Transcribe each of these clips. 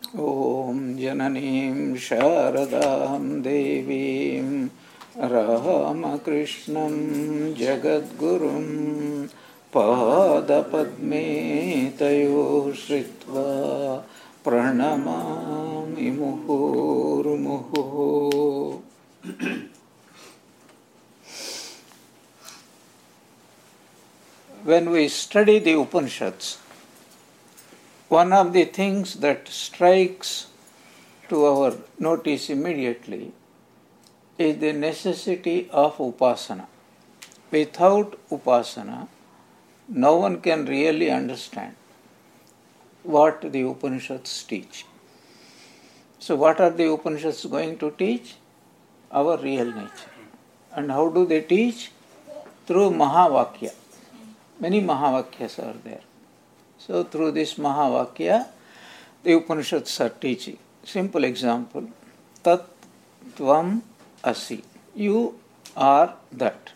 ॐ जननीं शारदां देवीं रामकृष्णं जगद्गुरुं पादपद्मे तयोः श्रित्वा प्रणमामि मुहुर्मुहुः. When we study the Upanishads, one of the things that strikes to our notice immediately is the necessity of upasana. Without upasana, no one can really understand what the Upanishads teach. So what are the Upanishads going to teach? Our real nature. And how do they teach? Through Mahavakya. Many Mahavakyas are there. So through this Mahavakya, the Upanishads are teaching. Simple example, Tat Tvam Asi. You are that.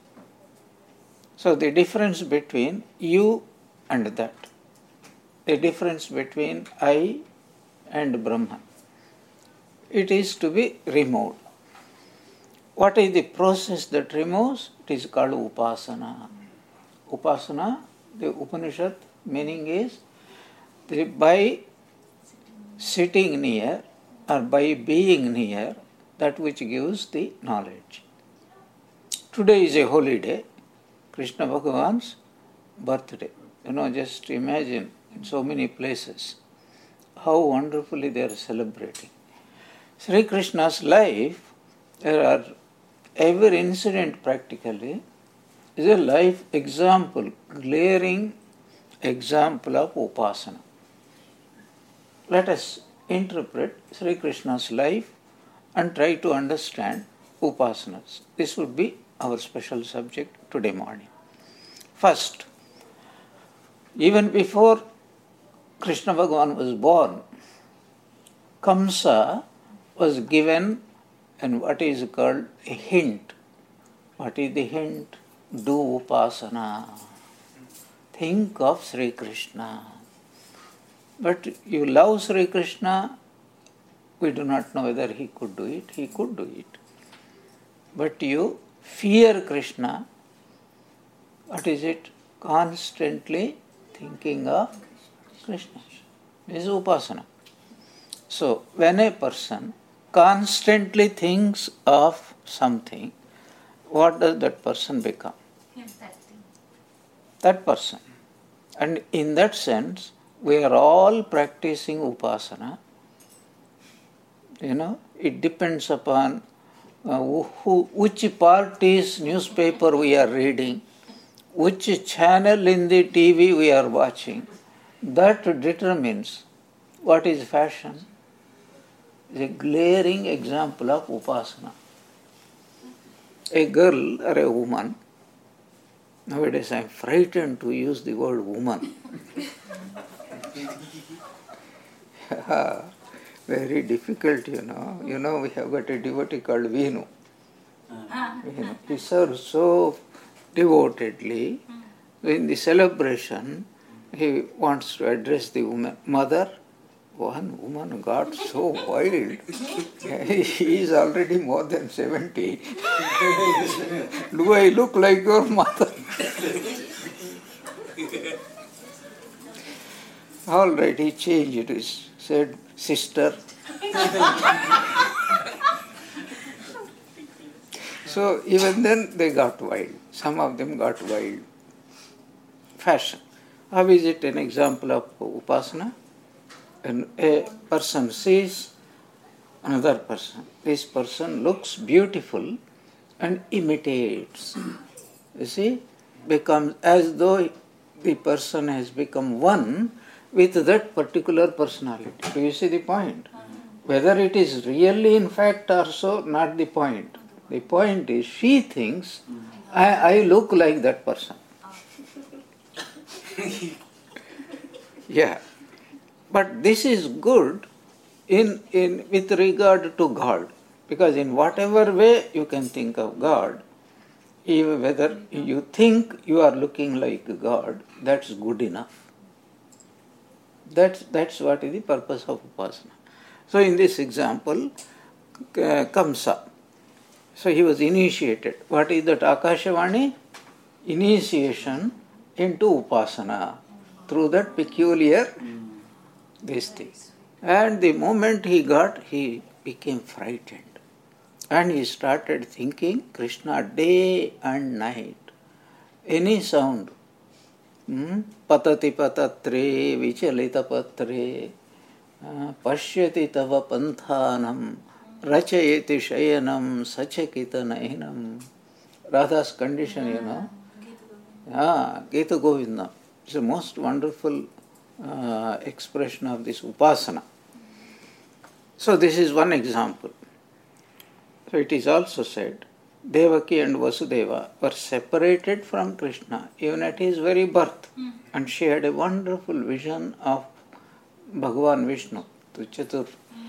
So the difference between you and that, the difference between I and Brahman, it is to be removed. What is the process that removes? It is called Upasana. Upasana, the Upanishad meaning is by sitting near or by being near that which gives the knowledge. Today is a holy day, Krishna Bhagavan's birthday. Just imagine in so many places how wonderfully they are celebrating. Sri Krishna's life, every incident practically is a life example, glaring example of upasana. Let us interpret Sri Krishna's life and try to understand upasanas. This would be our special subject today morning. First, even before Krishna Bhagavan was born, Kamsa was given what is called a hint. What is the hint? Do upasana. Think of Sri Krishna. But you love Sri Krishna, we do not know whether he could do it. He could do it. But you fear Krishna. What is it? Constantly thinking of Krishna. This is upasana. So, when a person constantly thinks of something, what does that person become? That person. And in that sense, we are all practicing upasana. It depends upon which party's newspaper we are reading, which channel in the TV we are watching. That determines what is fashion. It's a glaring example of upasana. A girl or a woman, nowadays I am frightened to use the word woman. Very difficult, we have got a devotee called Venu. He serves so devotedly. In the celebration, he wants to address the woman. Mother, one woman got so wild. He is already more than 70. Do I look like your mother? All right, he changed it. He said, sister. So even then they got wild. Some of them got wild. Fashion. How is it an example of upasana? And a person sees another person. This person looks beautiful and imitates. You see, becomes as though the person has become one with that particular personality. Do you see the point? Whether it is really in fact or so, not the point. The point is she thinks, I look like that person. Yeah. But this is good with regard to God. Because in whatever way you can think of God, even whether you think you are looking like God, that's good enough. That's what is the purpose of upasana. So in this example, Kamsa. So he was initiated. What is that Akashavani? Initiation into upasana through that peculiar this thing. And the moment he became frightened. And he started thinking Krishna day and night. Any sound. Patati patatre vichalita patre pashyati tava panthanam rachayeti shayanam sachakita nainam. Radha's condition, Gita Govinda. It's a most wonderful expression of this upasana. So this is one example. So it is also said, Devaki and Vasudeva were separated from Krishna even at his very birth. And she had a wonderful vision of Bhagavan Vishnu, the Chatur,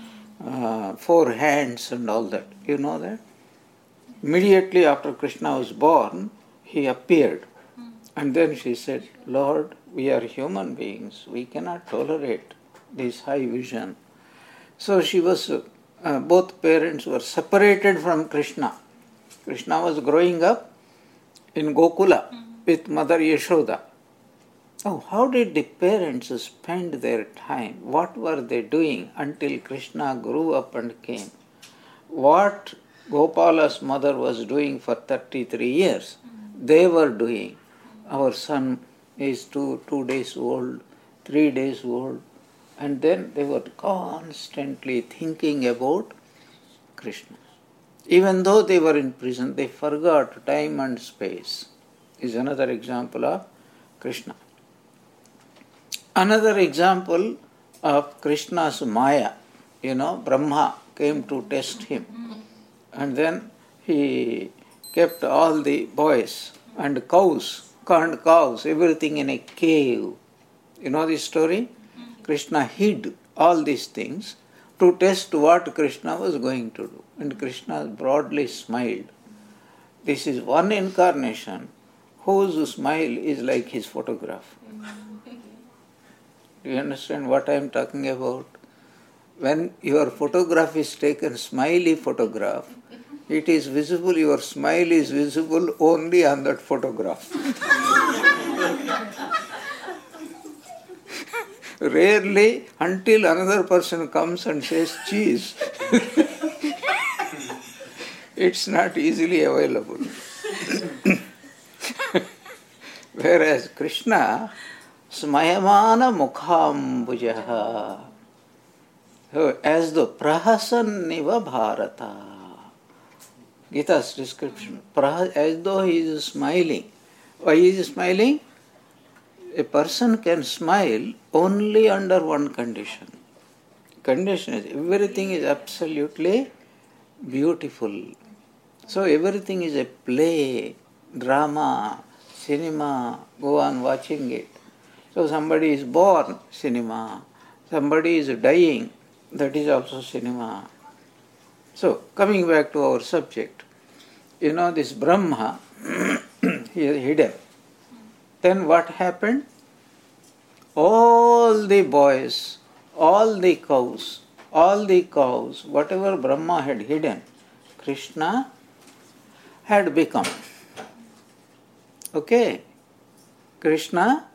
4 hands and all that. You know that? Immediately after Krishna was born, he appeared. And then she said, Lord, we are human beings. We cannot tolerate this high vision. So she was, both parents were separated from Krishna. Krishna was growing up in Gokula with Mother Yashoda. Oh, how did the parents spend their time? What were they doing until Krishna grew up and came? What Gopala's mother was doing for 33 years, they were doing. Our son is two days old, 3 days old, and then they were constantly thinking about Krishna. Even though they were in prison, they forgot time and space. Is another example of Krishna. Another example of Krishna's Maya. Brahma came to test him. And then he kept all the boys and cows, everything in a cave. You know this story? Krishna hid all these things to test what Krishna was going to do. And Krishna broadly smiled. This is one incarnation whose smile is like his photograph. Do you understand what I am talking about? When your photograph is taken, smiley photograph, it is visible, your smile is visible only on that photograph. Rarely, until another person comes and says cheese, it's not easily available. Whereas Krishna, smayamana mukhambujaha, as the prahasanniva bharata. Gita's description, as though he is smiling. Why he is smiling? A person can smile only under one condition. Condition is everything is absolutely beautiful. So everything is a play, drama, cinema, go on watching it. So somebody is born, cinema. Somebody is dying, that is also cinema. So coming back to our subject, this Brahma, he is hidden. Then what happened? All the boys, all the cows, whatever Brahma had hidden, Krishna had become. Okay? Krishna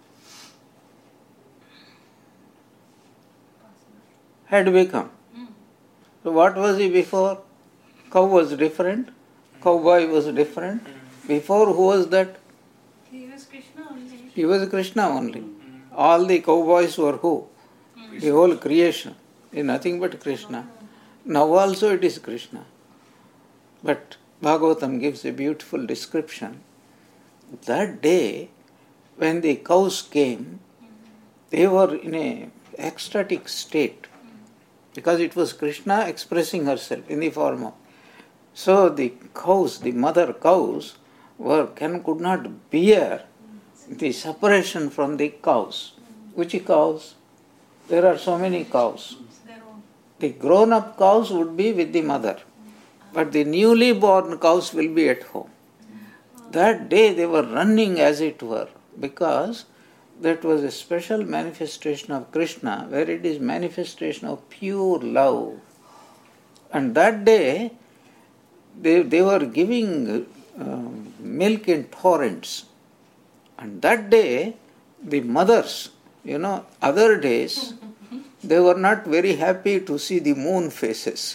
had become. So what was he before? Cow was different. Cowboy was different. Before, who was that? He was Krishna only. He was Krishna only. All the cowboys were who? The whole creation is nothing but Krishna. Now also it is Krishna. But Bhagavatam gives a beautiful description. That day, when the cows came, they were in an ecstatic state. Because it was Krishna expressing herself in the form of. So the cows, the mother cows, could not bear the separation from the cows. Which cows? There are so many cows. The grown-up cows would be with the mother, but the newly born cows will be at home. That day they were running as it were, because that was a special manifestation of Krishna, where it is manifestation of pure love. And that day, they were giving milk in torrents. And that day, the mothers, other days, they were not very happy to see the moon faces.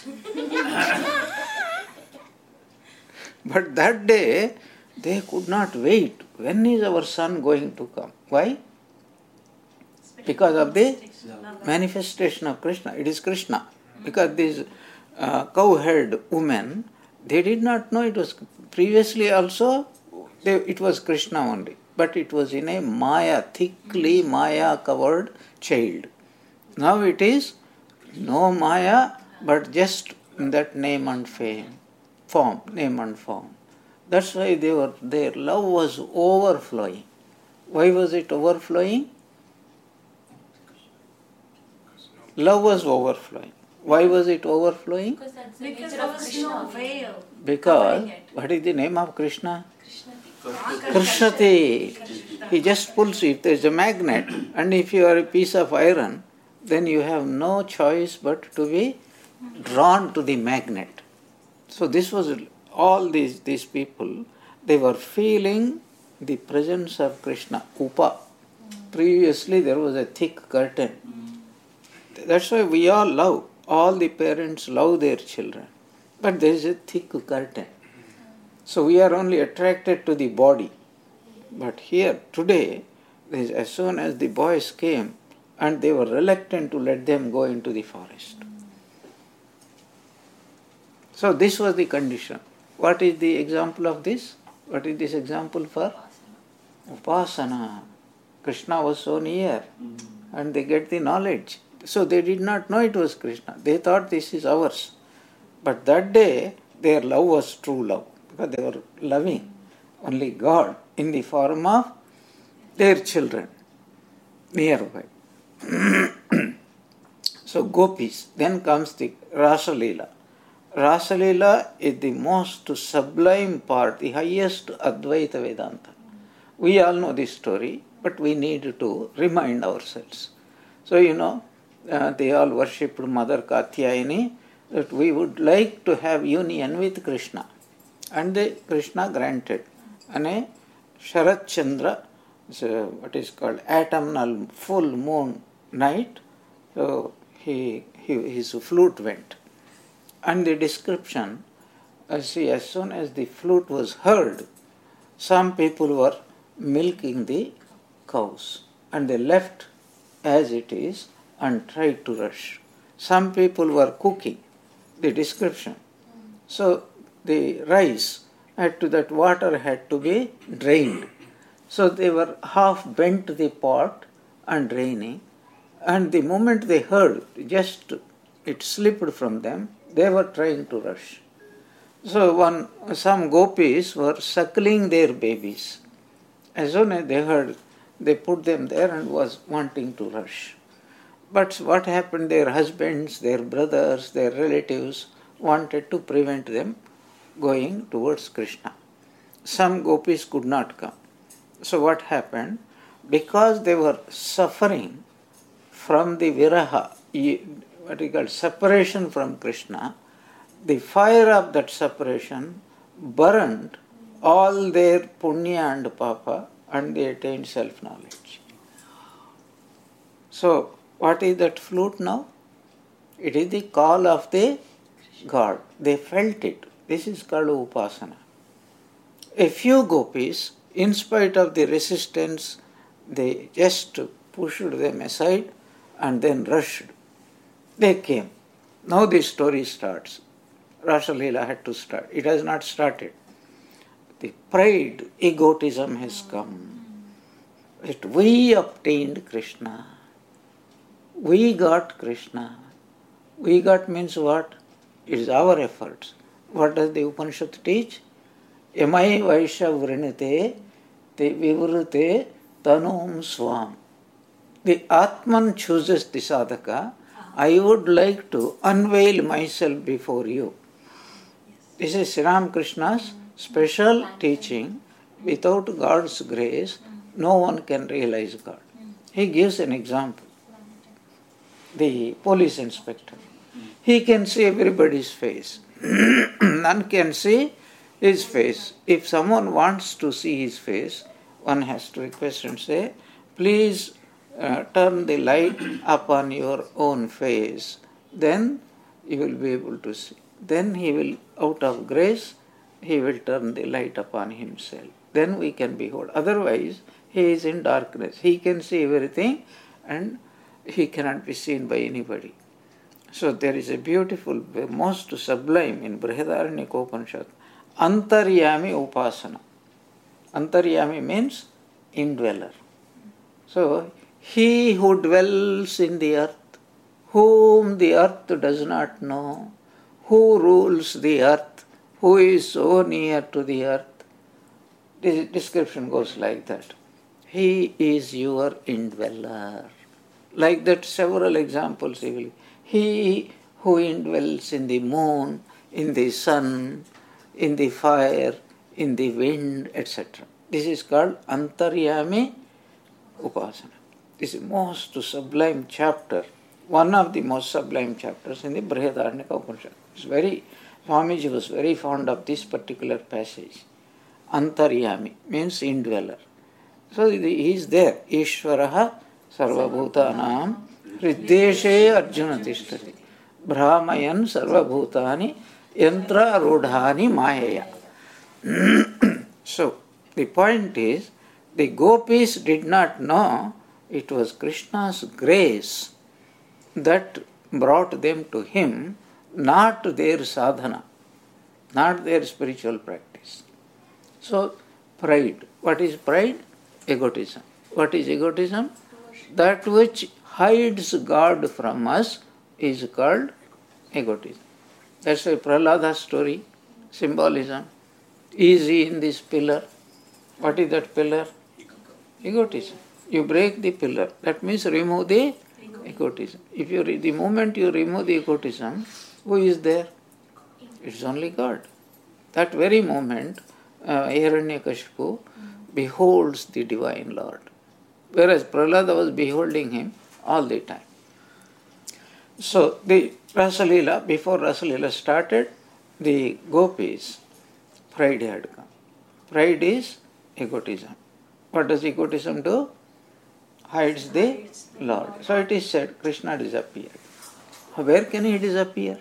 But that day, they could not wait. When is our son going to come? Why? Because of the manifestation of Krishna. It is Krishna. Because these cow-haired women, they did not know it was previously also, it was Krishna only. But it was in a Maya, thickly Maya covered child. Now it is no Maya, but just in that name and form. That's why their love was overflowing. Why was it overflowing? Love was overflowing. Why was it overflowing? Because there was no veil. Because, what is the name of Krishna? Krishnati. He just pulls you. If there is a magnet, and if you are a piece of iron, then you have no choice but to be drawn to the magnet. So this was all these people, they were feeling the presence of Krishna, Upa. Previously there was a thick curtain. That's why we all love. All the parents love their children. But there is a thick curtain. So we are only attracted to the body. But here, today, as soon as the boys came, and they were reluctant to let them go into the forest. So this was the condition. What is the example of this? What is this example for? Upasana. Krishna was so near, and they get the knowledge. So they did not know it was Krishna. They thought this is ours. But that day, their love was true love, because they were loving only God in the form of their children nearby. So gopis. Then comes the Rasa Leela. Rasa Leela is the most sublime part, the highest Advaita Vedanta. We all know this story, but we need to remind ourselves. So they all worshipped Mother Katyayani, that we would like to have union with Krishna. And Krishna granted. And a Sharat Chandra, what is called autumnal full moon night, so his flute went. And the description, as soon as the flute was heard, some people were milking the cows, and they left as it is and tried to rush. Some people were cooking, the description. So the rice that water had to be drained. So they were half bent the pot and draining, and the moment they heard, just it slipped from them, they were trying to rush. So some gopis were suckling their babies. As soon as they heard, they put them there and was wanting to rush. But what happened? Their husbands, their brothers, their relatives wanted to prevent them going towards Krishna. Some gopis could not come. So what happened? Because they were suffering from the viraha, what we call separation from Krishna, the fire of that separation burned all their punya and papa, and they attained self-knowledge. So, what is that flute now? It is the call of the God. They felt it. This is called upasana. A few gopis, in spite of the resistance, they just pushed them aside and then rushed. They came. Now the story starts. Rasa Leela had to start. It has not started. The pride, egotism has come. That we obtained Krishna. We got Krishna. We got means what? It is our efforts. What does the Upanishad teach? Yamai Vaisha Vrinite Te Vivrute Tanum Swam. The Atman chooses the sadhaka. I would like to unveil myself before you. This is Sri Ramakrishna's special teaching. Without God's grace, no one can realize God. He gives an example. The police inspector. He can see everybody's face. None can see his face. If someone wants to see his face, one has to request and say, please turn the light upon your own face. Then you will be able to see. Then he will, out of grace, he will turn the light upon himself. Then we can behold. Otherwise, he is in darkness. He can see everything and he cannot be seen by anybody. So there is a beautiful, most sublime in Brihadaranyaka Upanishad, Antaryami Upasana. Antaryami means indweller. So he who dwells in the earth, whom the earth does not know, who rules the earth, who is so near to the earth. This description goes like that. He is your indweller. Like that, several examples he will. He who indwells in the moon, in the sun, in the fire, in the wind, etc. This is called Antaryami Upasana. This is most sublime chapter, one of the most sublime chapters in the Brihadaranyaka Upanishad. Swamiji was very fond of this particular passage. Antaryami means indweller. So he is there. Ishvaraha sarvabhutanam hriddeshe arjuna tishtati brahmayan sarvabhutani yantra rudhani mayaya. So the point is, the gopis did not know it was Krishna's grace that brought them to him, not their sadhana, not their spiritual practice. So, pride. What is pride? Egotism. What is egotism? That which hides God from us is called egotism. That's why Prahlada's story, symbolism, easy in this pillar. What is that pillar? Egotism. You break the pillar. That means remove the egotism. The moment you remove the egotism, who is there? It's only God. That very moment, Hiranyakashipu beholds the Divine Lord. Whereas Prahlada was beholding him all the time. So, the Rasalila, before Rasalila started, the gopis, pride had come. Pride is egotism. What does egotism do? Hides the Lord. So it is said, Krishna disappeared. Where can he disappear?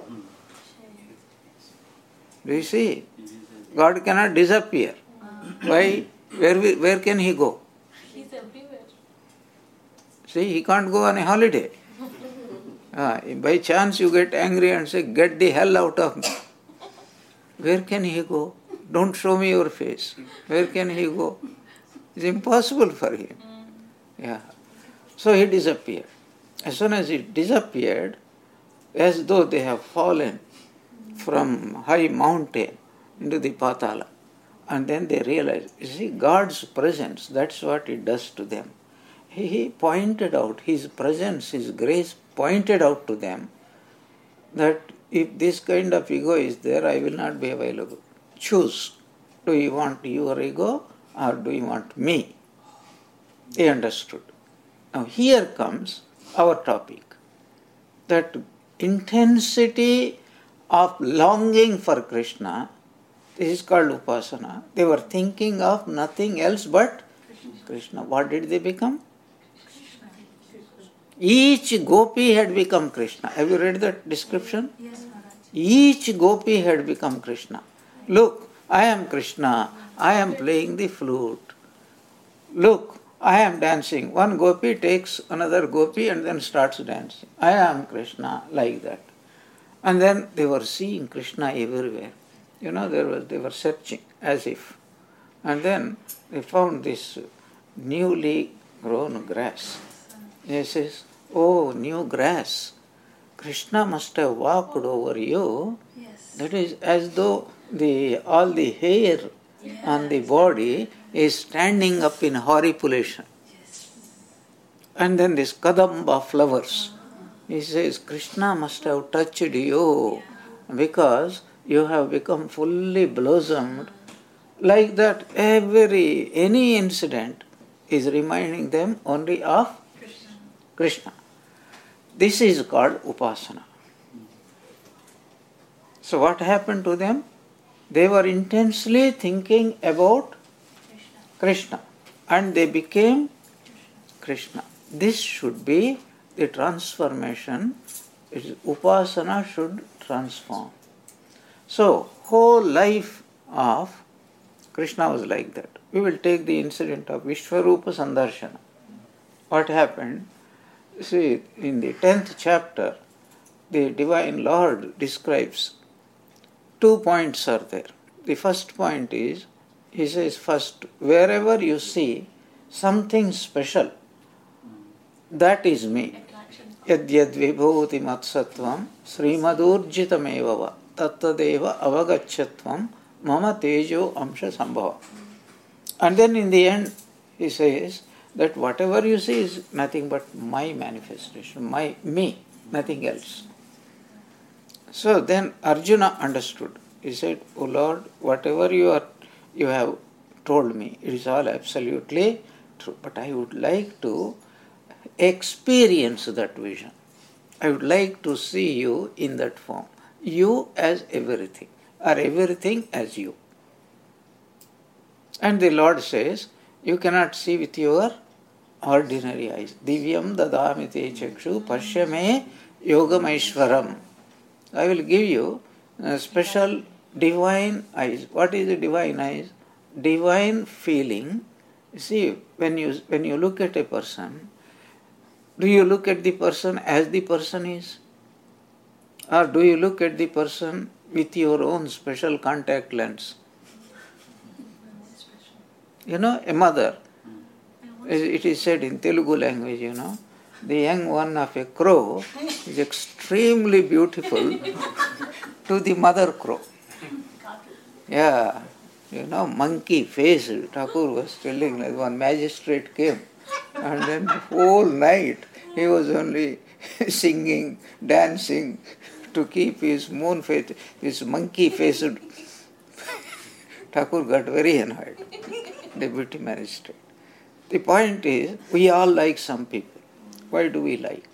Do you see? God cannot disappear. Why? Where can he go? He's everywhere. See, he can't go on a holiday. By chance you get angry and say, get the hell out of me. Where can he go? Don't show me your face. Where can he go? It's impossible for him. Yeah. So he disappeared. As soon as he disappeared, as though they have fallen from high mountain into the Patala. And then they realized, you see, God's presence, that's what it does to them. He pointed out, his presence, his grace pointed out to them that if this kind of ego is there, I will not be available. Choose. Do you want your ego or do you want me? They understood. Now here comes our topic. That intensity of longing for Krishna, this is called Upasana. They were thinking of nothing else but Krishna. What did they become? Each gopi had become Krishna. Have you read that description? Yes, Maharaj. Each gopi had become Krishna. Look, I am Krishna. I am playing the flute. Look, I am dancing. One gopi takes another gopi and then starts dancing. I am Krishna, like that. And then they were seeing Krishna everywhere. You know, they were searching as if. And then they found this newly grown grass. He says, oh, new grass. Krishna must have walked over you. Yes. That is as though all the hair on the body is standing up in horripilation. Yes. And then this kadamba flowers. He says, Krishna must have touched you because you have become fully blossomed. Like that, any incident is reminding them only of Krishna. This is called upasana. So what happened to them? They were intensely thinking about Krishna and they became Krishna. This should be the transformation. Upasana should transform. So, whole life of Krishna was like that. We will take the incident of Vishwarupa Sandarshana. What happened? See, in the 10th chapter, the Divine Lord describes 2 points are there. The first point is, he says first, wherever you see something special, that is me. Yadyad vibhuti matsattvam srimadurjitameva tattadeva avagachatvam mama tejo amsha sambhava. And then in the end, he says that whatever you see is nothing but my manifestation, me, nothing else. So then Arjuna understood. He said, "O Lord, whatever you have told me, it is all absolutely true. But I would like to experience that vision. I would like to see you in that form. You as everything, or everything as you." And the Lord says, you cannot see with your ordinary eyes. Divyam dadami te chakshu pashyame yogamaishwaram. I will give you special divine eyes. What is the divine eyes? Divine feeling. See, when you look at a person, do you look at the person as the person is? Or do you look at the person with your own special contact lens? You know, a mother, it is said in Telugu language, the young one of a crow is extremely beautiful to the mother crow. Yeah, monkey face. Thakur was telling that one magistrate came and then the whole night he was only singing, dancing to keep his moon face, his monkey faced. Thakur got very annoyed, deputy magistrate. The point is, we all like some people. Why do we like?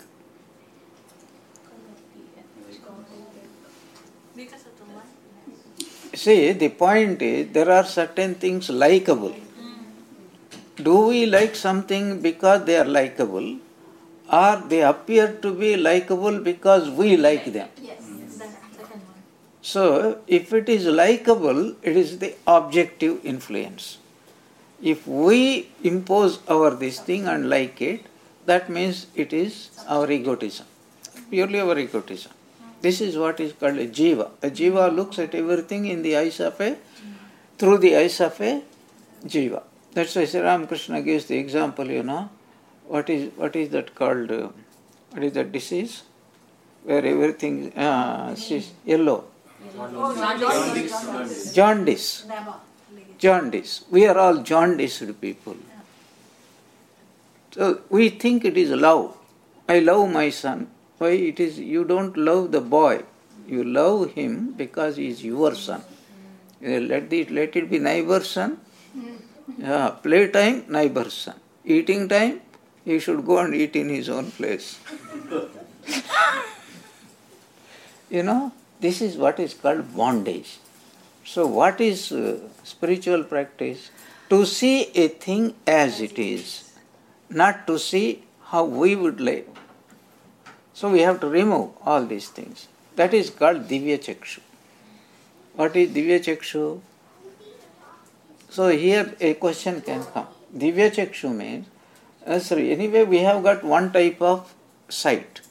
See, the point is, there are certain things likable. Do we like something because they are likable, or they appear to be likable because we like them? Yes, the second one. So, if it is likable, it is the objective influence. If we impose this thing and like it, that means it is our egotism, purely our egotism. This is what is called a jiva. A jiva looks at everything in the eyes of through the eyes of a jiva. That's why Sri Ramakrishna gives the example, what is that called, what is that disease? Where everything is yellow. Jaundice. Jaundice. We are all jaundiced people. So we think it is love. I love my son. Why it is you don't love the boy. You love him because he is your son. Let it be neighbor's son. Playtime, neighbor's son. Eating time, he should go and eat in his own place. This is what is called bondage. So what is spiritual practice? To see a thing as it is, not to see how we would live. So we have to remove all these things. That is called Divya Chakshu. What is Divya Chakshu? So here a question can come. Divya Chakshu means, anyway we have got one type of sight.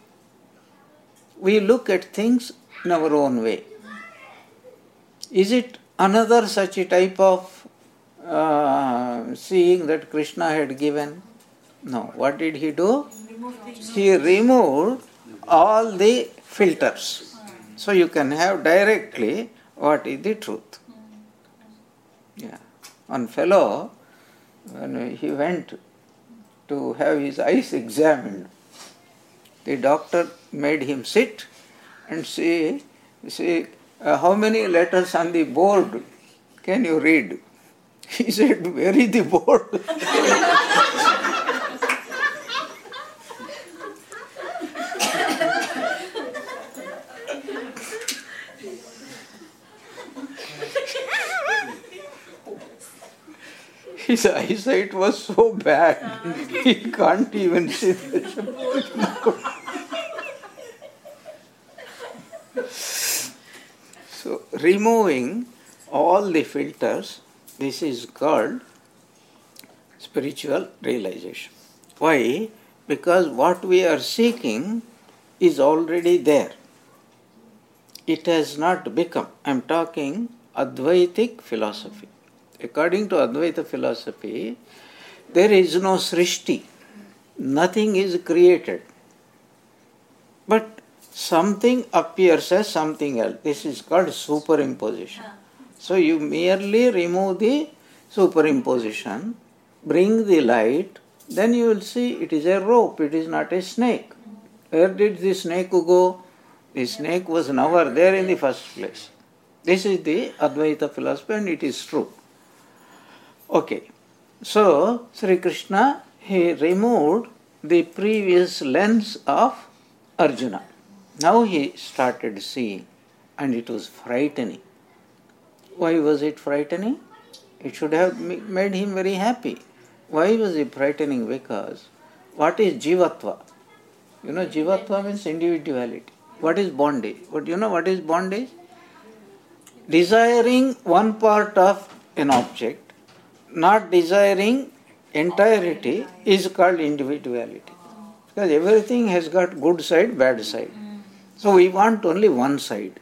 We look at things in our own way. Is it another such a type of seeing that Krishna had given? No. What did he do? He removed all the filters. So you can have directly what is the truth. Yeah. One fellow, when he went to have his eyes examined, the doctor made him sit and say, how many letters on the board can you read? He said, where is the board? His eyesight was so bad, he can't even see the So, removing all the filters, this is called spiritual realization. Why? Because what we are seeking is already there. It has not become. I am talking Advaitic philosophy. According to Advaita philosophy, there is no srishti. Nothing is created. But something appears as something else. This is called superimposition. So you merely remove the superimposition, bring the light, then you will see it is a rope, it is not a snake. Where did the snake go? The snake was never there in the first place. This is the Advaita philosophy and it is true. Okay, so Sri Krishna, he removed the previous lens of Arjuna. Now he started seeing and it was frightening. Why was it frightening? It should have made him very happy. Why was it frightening? Because what is jivatva? You know, jivatva means individuality. What is bondage? But you know what is bondage? Desiring one part of an object, not desiring entirety, is called individuality. Because everything has got good side, bad side. So we want only one side.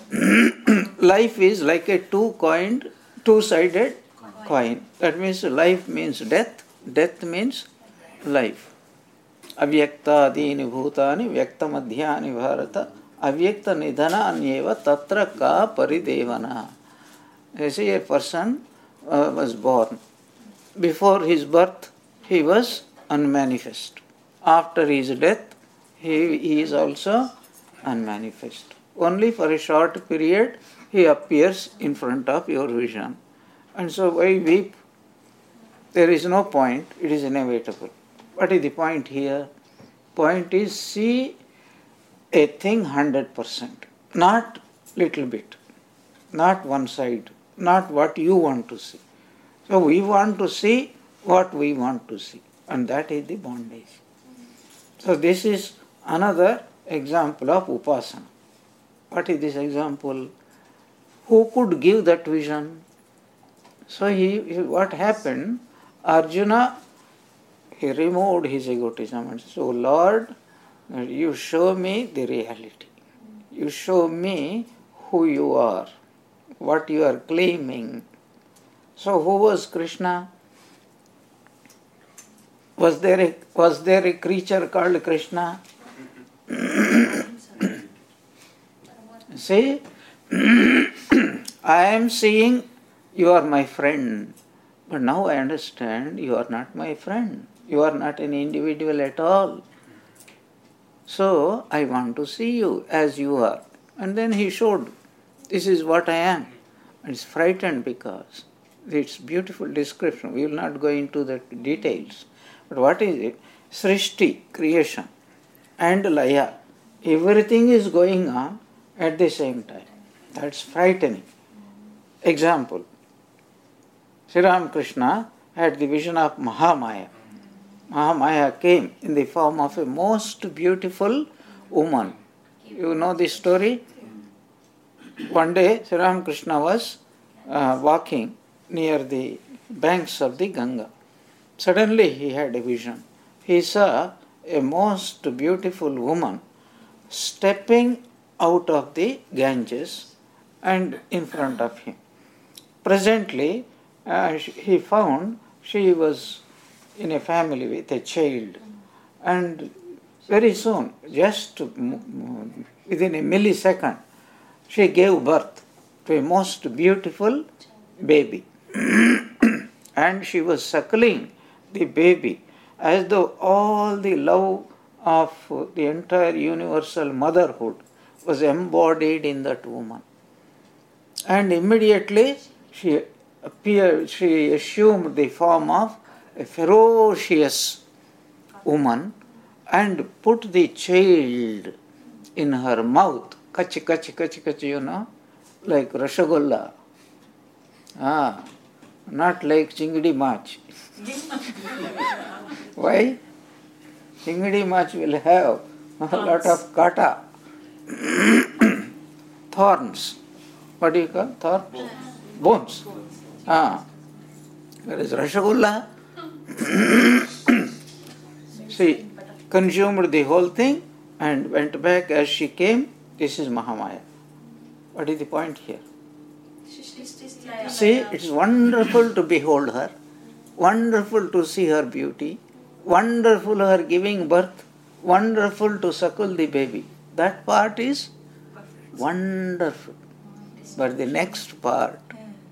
Life is like a two-sided coin. That means life means death, death means life. Avyakta adini bhutani vyakta madhyani bharata avyakta nidhana anyeva tatra ka paridevana. You see, a person was born. Before his birth, he was unmanifest. After his death, he is also unmanifest. Only for a short period, he appears in front of your vision. And so why weep? There is no point, it is inevitable. What is the point here? Point is, see a thing 100%, not little bit, not one side, not what you want to see. So we want to see what we want to see, and that is the bondage. So this is another example of upasana. What is this example? Who could give that vision? So what happened? Arjuna, he removed his egotism and said, so Lord, you show me the reality. You show me who you are, what you are claiming. So who was Krishna? Was there a creature called Krishna? See, I am seeing you are my friend, but now I understand you are not my friend. You are not an individual at all. So I want to see you as you are. And then he showed, this is what I am. And it's frightened because it's beautiful description. We will not go into the details. But what is it? Srishti, creation, and Laya. Everything is going on at the same time. That's frightening. Example. Sri Ramakrishna had the vision of Mahamaya. Mahamaya came in the form of a most beautiful woman. You know this story? One day Sri Ramakrishna was walking near the banks of the Ganga. Suddenly he had a vision. He saw a most beautiful woman stepping out of the Ganges and in front of him. Presently, he found she was in a family with a child, and very soon, just within a millisecond, she gave birth to a most beautiful baby. And she was suckling the baby as though all the love of the entire universal motherhood was embodied in that woman. And immediately she she assumed the form of a ferocious woman and put the child in her mouth, kach, kach, kach, kach, like Rashagulla. Not like Chingdi Mach. Why? Chingdi Mach will have a lot of kata, thorns. What do you call thorns? Bones. Whereas Rashagulla, she consumed the whole thing and went back as she came. This is Mahamaya. What is the point here? See, it's wonderful to behold her, wonderful to see her beauty, wonderful her giving birth, wonderful to suckle the baby. That part is wonderful. But the next part,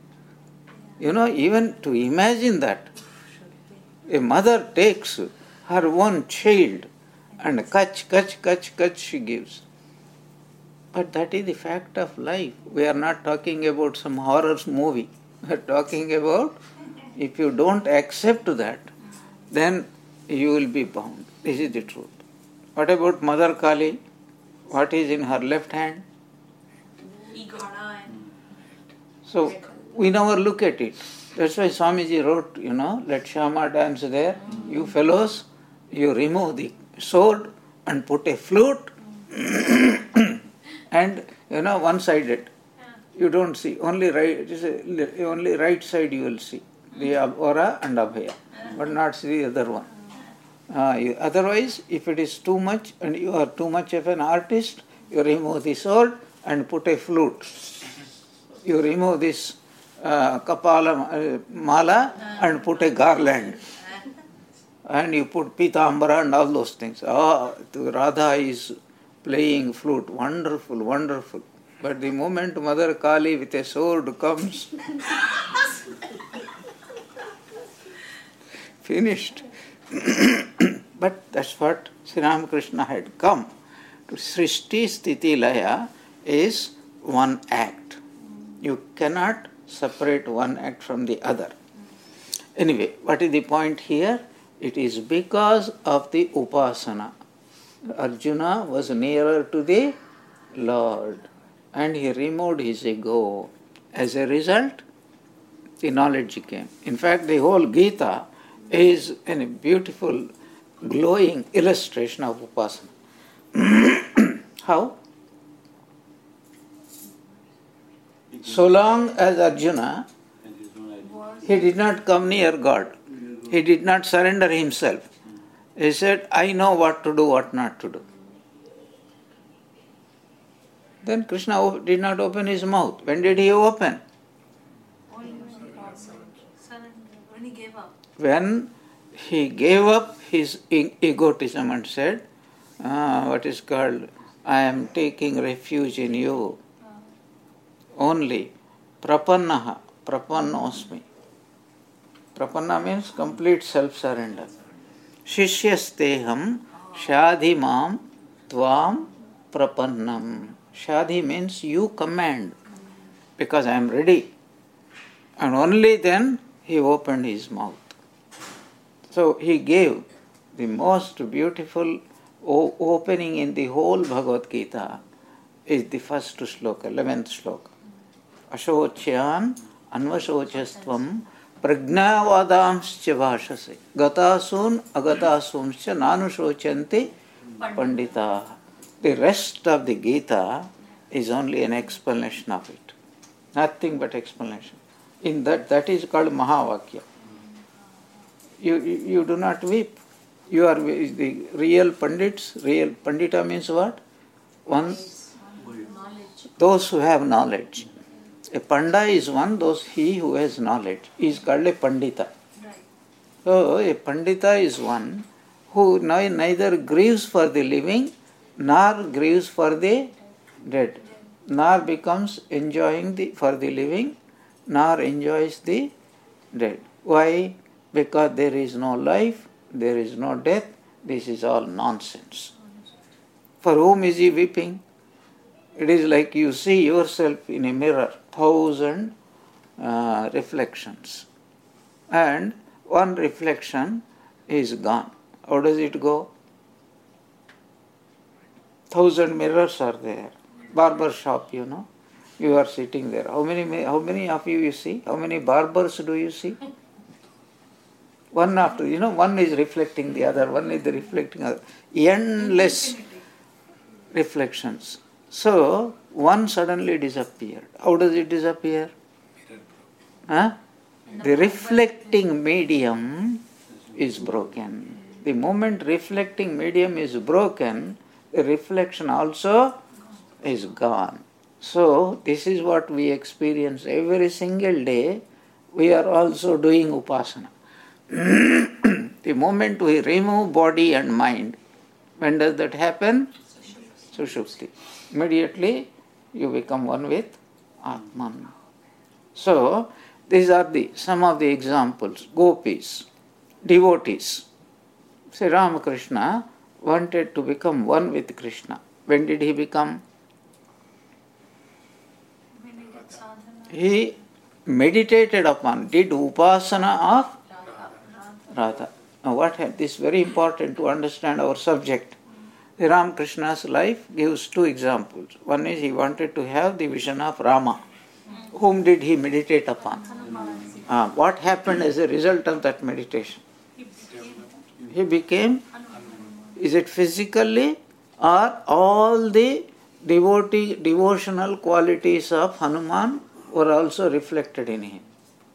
even to imagine that a mother takes her own child and kach she gives. But that is the fact of life. We are not talking about some horror movie. We are talking about, if you don't accept that, then you will be bound. This is the truth. What about Mother Kali? What is in her left hand? So we never look at it. That's why Swamiji wrote, let Shyama dance there. You fellows, you remove the sword and put a flute and one-sided. You don't see. Only right side you will see. The aura and abhaya. But not see the other one. Otherwise, if it is too much and you are too much of an artist, you remove the sword and put a flute. You remove this kapala mala and put a garland. And you put pitambara and all those things. Radha is playing flute. Wonderful, wonderful. But the moment Mother Kali with a sword comes, finished. But that's what Sri Ramakrishna had come. To Srishti Sthiti Laya is one act. You cannot separate one act from the other. Anyway, what is the point here? It is because of the upasana. Arjuna was nearer to the Lord and he removed his ego. As a result, the knowledge came. In fact, the whole Gita is a beautiful, glowing illustration of upasana. How? So long as Arjuna, he did not come near God. He did not surrender himself. He said, I know what to do, what not to do. Then Krishna did not open his mouth. When did he open? When he gave up. When he gave up his egotism and said, what is called, I am taking refuge in you. Only prapannaha, prapannosmi. Prapanna means complete self-surrender. Shishyasteham shadhimam tvam prapannam. Shadhi means you command, because I am ready. And only then he opened his mouth. So he gave the most beautiful opening in the whole Bhagavad Gita is the first sloka, 11th sloka. Ashocyan anvashochastvam prajnavadamscha bhashase gatasun agatasumscha nanushochyanti pandita. The rest of the Gita is only an explanation of it. Nothing but explanation. In that is called Mahavakya. You do not weep. You are the real Pandits. Real Pandita means what? Those who have knowledge. A Panda is one, he who has knowledge. He is called a Pandita. So a Pandita is one who neither grieves for the living nor grieves for the dead, nor becomes enjoying for the living, nor enjoys the dead. Why? Because there is no life, there is no death, this is all nonsense. For whom is he weeping? It is like you see yourself in a mirror, 1,000 reflections. And one reflection is gone. How does it go? 1,000 mirrors are there. Barber shop, You are sitting there. How many of you see? How many barbers do you see? One after, one is reflecting the other, one is reflecting the other. Endless reflections. So, one suddenly disappeared. How does it disappear? The reflecting medium is broken. The moment reflecting medium is broken, the reflection also is gone. So, this is what we experience every single day. We are also doing upasana. The moment we remove body and mind, when does that happen? Sushupti. Immediately you become one with Atman. So, these are some of the examples. Gopis, devotees. Sri Ramakrishna wanted to become one with Krishna. When did he become? He meditated upon, did upasana of Radha. Now this is very important to understand our subject. The Ramakrishna's life gives two examples. One is he wanted to have the vision of Rama. Whom did he meditate upon? What happened as a result of that meditation? He became, is it physically or all the devotional qualities of Hanuman were also reflected in him?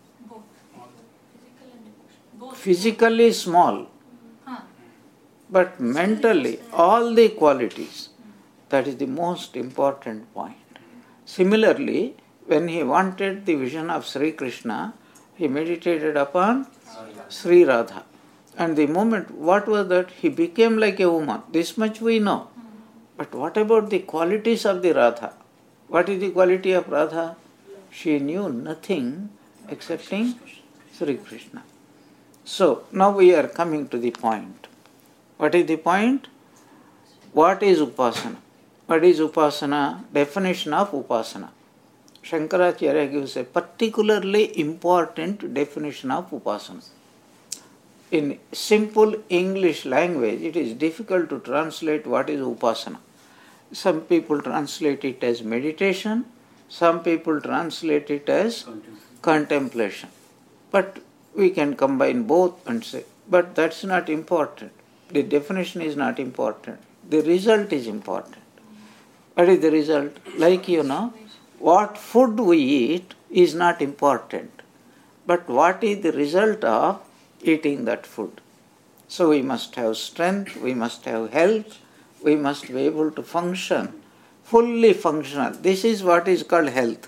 Physically small, but mentally all the qualities. That is the most important point. Similarly, when he wanted the vision of Sri Krishna, he meditated upon Sri Radha. And the moment, what was that? He became like a woman. This much we know. But what about the qualities of the Radha? What is the quality of Radha? She knew nothing excepting Sri Krishna. So, now we are coming to the point. What is the point? What is upasana? What is upasana? Definition of upasana. Shankaracharya gives a particularly important definition of upasana. In simple English language, it is difficult to translate what is upasana. Some people translate it as meditation, some people translate it as contemplation. But we can combine both and say, but that's not important. The definition is not important. The result is important. What is the result? Like what food we eat is not important. But what is the result of eating that food? So we must have strength, we must have health, we must be able to function, fully functional. This is what is called health.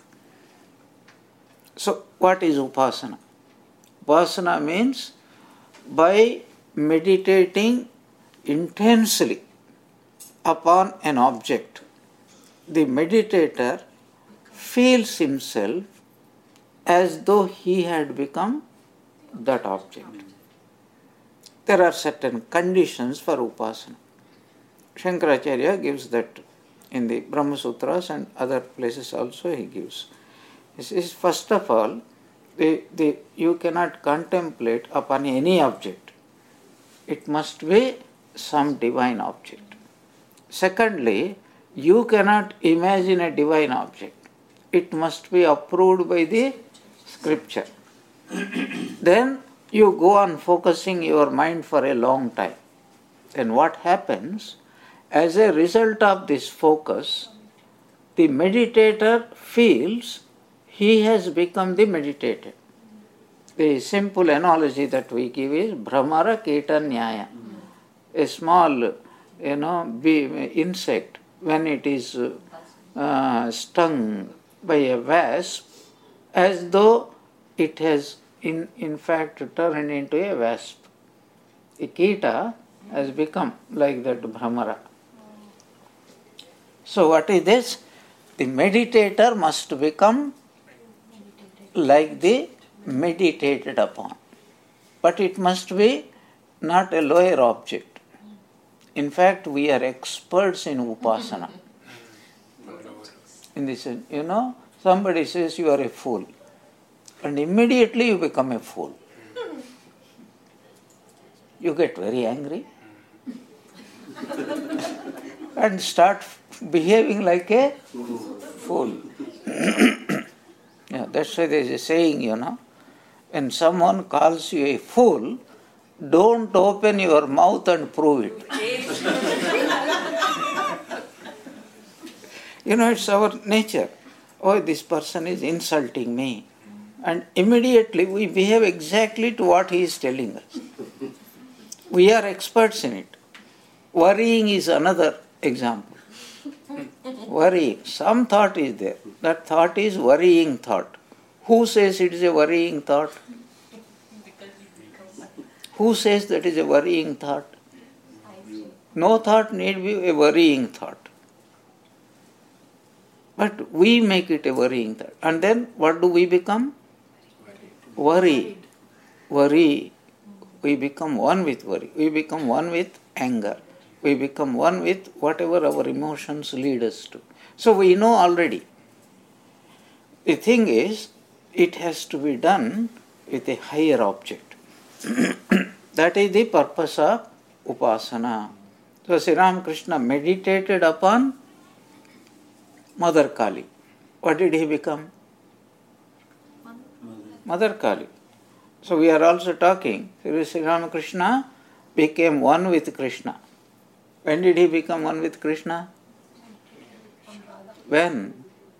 So what is upasana? Upasana means by meditating intensely upon an object, the meditator feels himself as though he had become that object. There are certain conditions for upasana. Shankaracharya gives that in the Brahma Sutras and other places also he gives. He says, first of all, you cannot contemplate upon any object. It must be some divine object. Secondly, you cannot imagine a divine object. It must be approved by the scripture. Then you go on focusing your mind for a long time. Then what happens? As a result of this focus, the meditator feels he has become the meditator. The simple analogy that we give is Bhramara Keta Nyaya. A small, insect, when it is stung by a wasp, as though it has in fact turned into a wasp. The Keta has become like that Bhramara. So what is this? The meditator must become like the meditated upon. But it must be not a lower object. In fact, we are experts in upasana. In this, somebody says you are a fool. and immediately you become a fool. You get very angry and start behaving like a fool. Yeah, that's why there is a saying, when someone calls you a fool, don't open your mouth and prove it. It's our nature. Oh, this person is insulting me. And immediately we behave exactly to what he is telling us. We are experts in it. Worrying is another example. Worrying. Some thought is there. That thought is worrying thought. Who says it is a worrying thought? Who says that is a worrying thought? No thought need be a worrying thought. But we make it a worrying thought. And then what do we become? Worry. Worry. We become one with worry. We become one with anger. We become one with whatever our emotions lead us to. So we know already. The thing is, it has to be done with a higher object. That is the purpose of upasana. So Sri Ramakrishna meditated upon Mother Kali. What did he become? Mother Kali. So we are also talking, Sri Ramakrishna became one with Krishna. When did he become one with Krishna? When?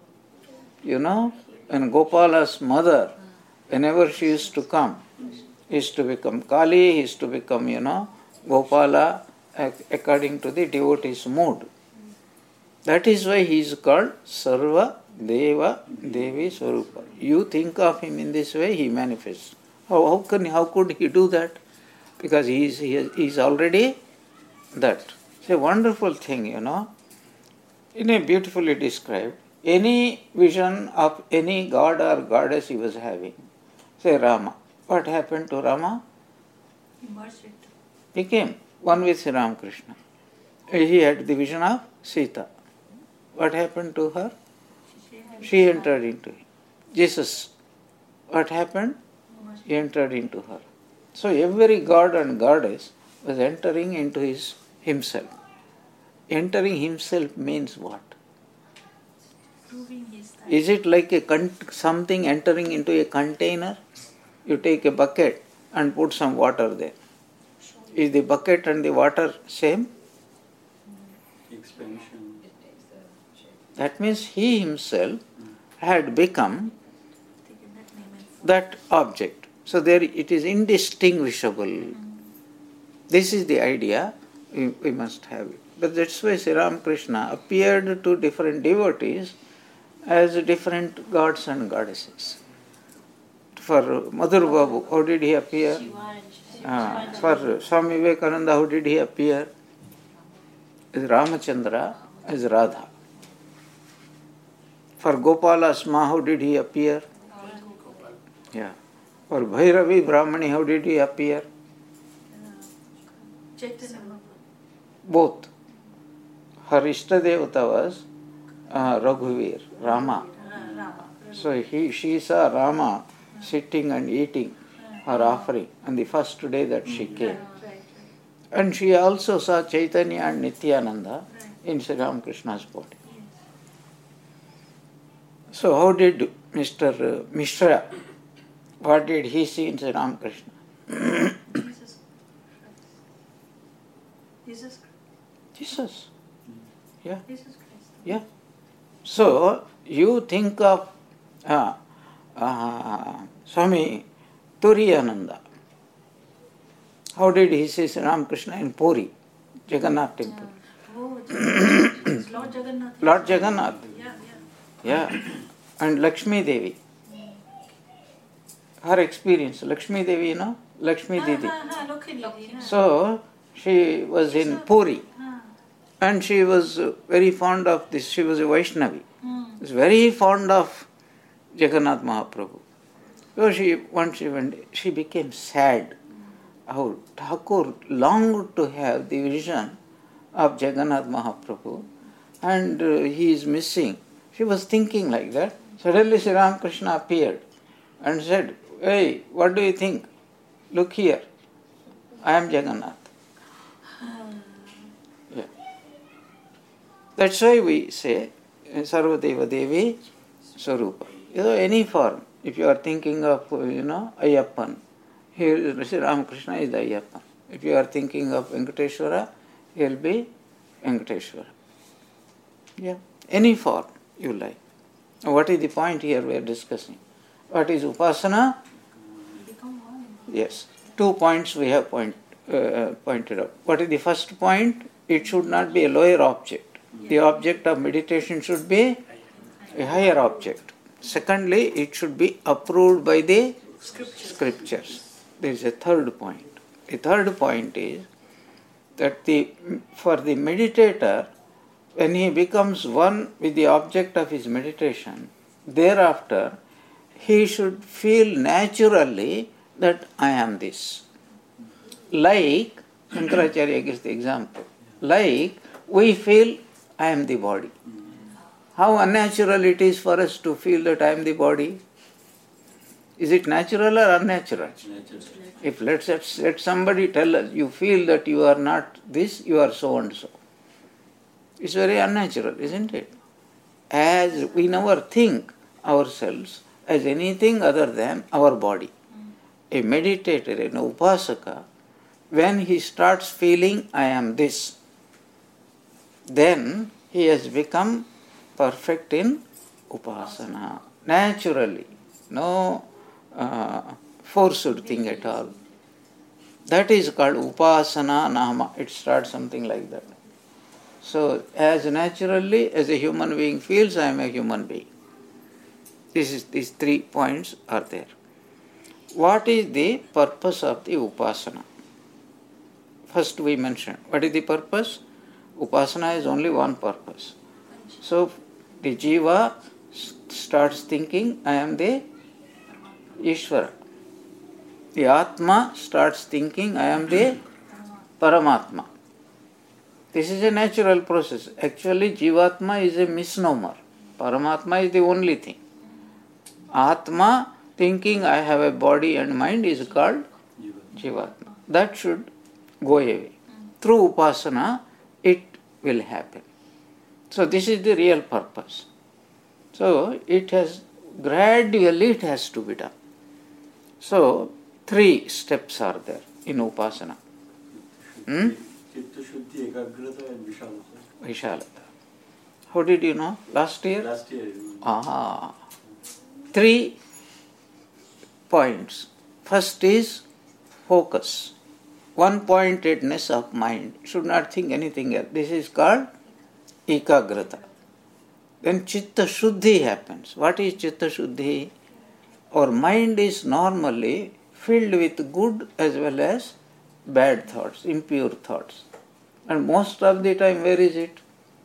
When Gopala's mother, whenever she used to come, used to become Kali, used to become, Gopala, according to the devotee's mood. That is why he is called Sarva Deva Devi Swarupa. You think of him in this way, he manifests. How could he do that? Because he is already that. It's a wonderful thing, In a beautifully described, any vision of any god or goddess he was having, say Rama. What happened to Rama? He merged it. Became one with Sri Ramakrishna. He had the vision of Sita. What happened to her? She entered into him. Jesus. What happened? He entered into her. So every god and goddess was entering into himself. Entering himself means what? Proving his type. Is it like something entering into a container? You take a bucket and put some water there. Is the bucket and the water same? Expansion. That means he himself had become Taken that name and that object. So there it is indistinguishable. This is the idea we must have it. But that's why Sri Ramakrishna appeared to different devotees as different gods and goddesses. For Madhur Babu, how did he appear? For Swami Vivekananda, how did he appear? As Ramachandra, as Radha. For Gopala's Ma, how did he appear? Yeah. For Bhairavi Brahmani, how did he appear? Chaitanya. Both. Her Ishtadevata was Raghuvir, Rama. Rama. So she saw Rama sitting and eating her offering on the first day that she came. Right. And she also saw Chaitanya and Nityananda in Sri Ramakrishna's body. So how did Mr. Mishra, what did he see in Sri Ramakrishna? Jesus Christ. Jesus Christ. Jesus. Yeah. Jesus Christ. Yeah. So you think of Swami Turiyananda. How did he see Sri Ramakrishna in Puri, Jagannath temple? Oh, Jagannath. Lord Jagannath. Lord Jagannath. Yeah. And Lakshmi Devi. Her experience, Lakshmi Devi, Lakshmi Didi. Lokhi. So she was in Puri and she was very fond of this. She was a Vaishnavi. She was very fond of Jagannath Mahaprabhu. So once she became sad. How Thakur longed to have the vision of Jagannath Mahaprabhu and he is missing. She was thinking like that. Suddenly Sri Ramakrishna appeared and said, "Hey, what do you think? Look here, I am Jagannath." Yeah. That's why we say Sarvadeva Devi Swarupa. Any form. If you are thinking of, Ayyappan, here Sri Ramakrishna is the Ayyappan. If you are thinking of Venkateshwara, he will be Venkateshwara. Yeah. Any form you like. What is the point here we are discussing? What is Upasana? Become one. Yes. 2 points we have pointed out. What is the first point? It should not be a lower object. The object of meditation should be a higher object. Secondly, it should be approved by the scriptures. There is a third point. The third point is that for the meditator, when he becomes one with the object of his meditation, thereafter he should feel naturally that I am this. Like, Shankaracharya gives the example, like we feel I am the body. How unnatural it is for us to feel that I am the body. Is it natural or unnatural? If let somebody tell us, you feel that you are not this, you are so and so. It's very unnatural, isn't it? As we never think ourselves as anything other than our body. A meditator, an upasaka, when he starts feeling I am this, then he has become perfect in upasana. Naturally. No forced thing at all. That is called upasana nama. It starts something like that. So, as naturally as a human being feels, I am a human being. These 3 points are there. What is the purpose of the upasana? First we mentioned. What is the purpose? Upasana has only one purpose. So, the jiva starts thinking, I am the Ishvara. The Atma starts thinking, I am the Paramatma. This is a natural process. Actually, Jivatma is a misnomer. Paramatma is the only thing. Atma, thinking I have a body and mind, is called Jivatma. That should go away. Through Upasana, it will happen. So, this is the real purpose. So, gradually it has to be done. So, 3 steps are there in Upasana. Chitta Shuddhi, Ekagrata and Vishalata. Vishalata. How did you know? Last year? Last year. 3 points. First is focus. One-pointedness of mind. Should not think anything else. This is called Ekagrata. Then Chitta Shuddhi happens. What is Chitta Shuddhi? Our mind is normally filled with good as well as bad thoughts, impure thoughts. And most of the time, where is it?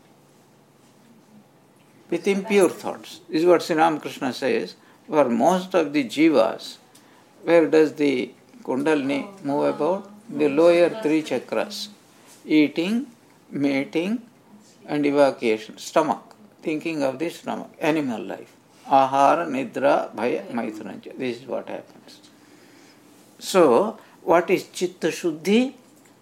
With impure thoughts. This is what Sri Ramakrishna says. For most of the jivas, where does the Kundalini move about? The lower 3 chakras. Eating, mating, and evacuation. Stomach. Thinking of the stomach. Animal life. Ahara, Nidra, Bhaya, Maithunancha. This is what happens. So, what is Chitta Shuddhi?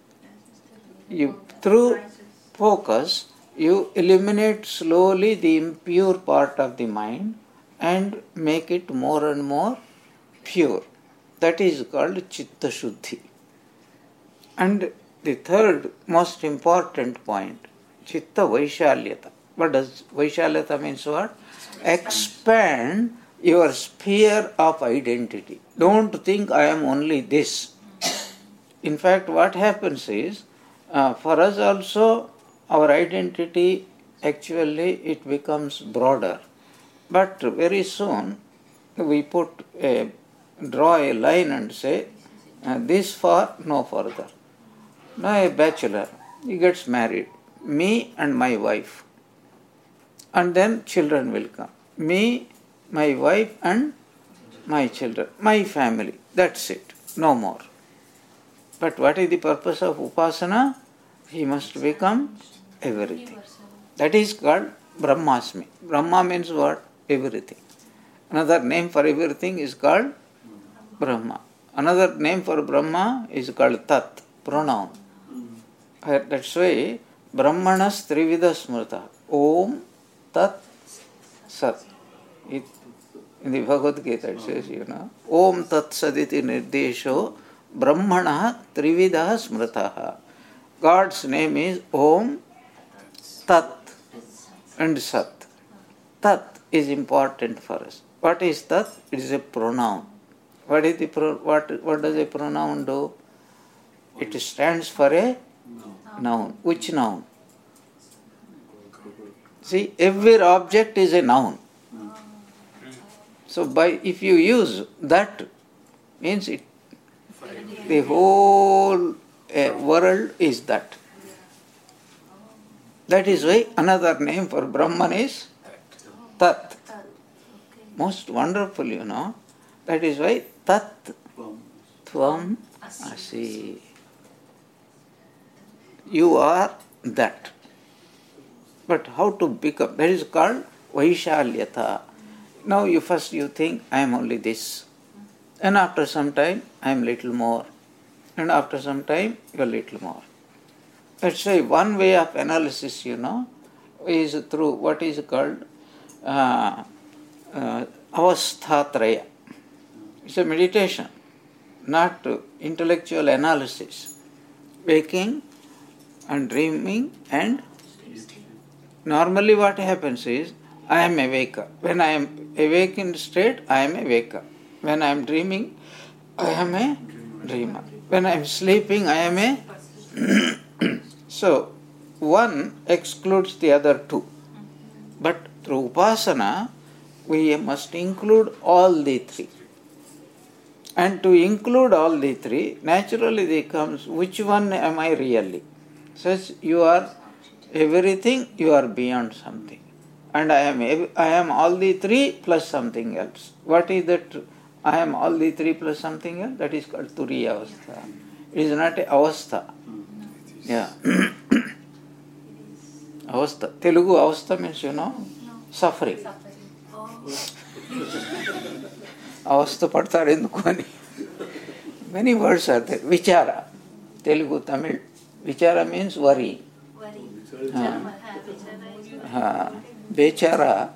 Through focus, you eliminate slowly the impure part of the mind and make it more and more pure. That is called Chitta Shuddhi. And the third most important point, Chitta Vaishalyata. What does Vaishalyata means? What? Expand your sphere of identity. Don't think I am only this. In fact, what happens is, for us also, our identity actually it becomes broader. But very soon, we draw a line and say, this far, no further. Now a bachelor, he gets married, me and my wife. And then children will come. Me, my wife and my children, my family. That's it, no more. But what is the purpose of Upasana? He must become everything. That is called Brahmasmi. Brahma means what? Everything. Another name for everything is called Brahma. Another name for Brahma is called Tat, pronoun. That's why Brahmanas Trivida Smrta. Om Tat Sat. In the Bhagavad Gita it says, Om Tat Saditi Nirdesho Brahmana Trivida Smrtaha. God's name is Om Tat and Sat. Tat is important for us. What is Tat? It is a pronoun. What does a pronoun do? It stands for a noun. Which noun? See, every object is a noun. So if you use that, means it, the whole world is that. That is why another name for Brahman is Tat. Most wonderful, That is why Tat Tvam Asi. You are that. But how to become? That is called Vaishalyata. Now you think, I am only this. And after some time, I am little more. And after some time, you are little more. Let's say one way of analysis, is through what is called Avasthatraya. It's a meditation, not intellectual analysis. Waking and dreaming, and normally what happens is, I am a waker. When I am awake in state, I am a waker. When I am dreaming, I am a dreamer. When I am sleeping, I am a... So, one excludes the other two. But through Upasana, we must include all the three. And to include all the three, naturally there comes, which one am I really? Says, you are everything, you are beyond something. And I am all the three plus something else. What is that? I am all the three plus something else? That is called Turiya Avastha. It is not a Avastha. Yeah. Avastha. Telugu Avastha means, suffering. Avastha padtaru enduku ani. Many words are there. Vichara. Telugu, Tamil. Vichara means worry. Bechara.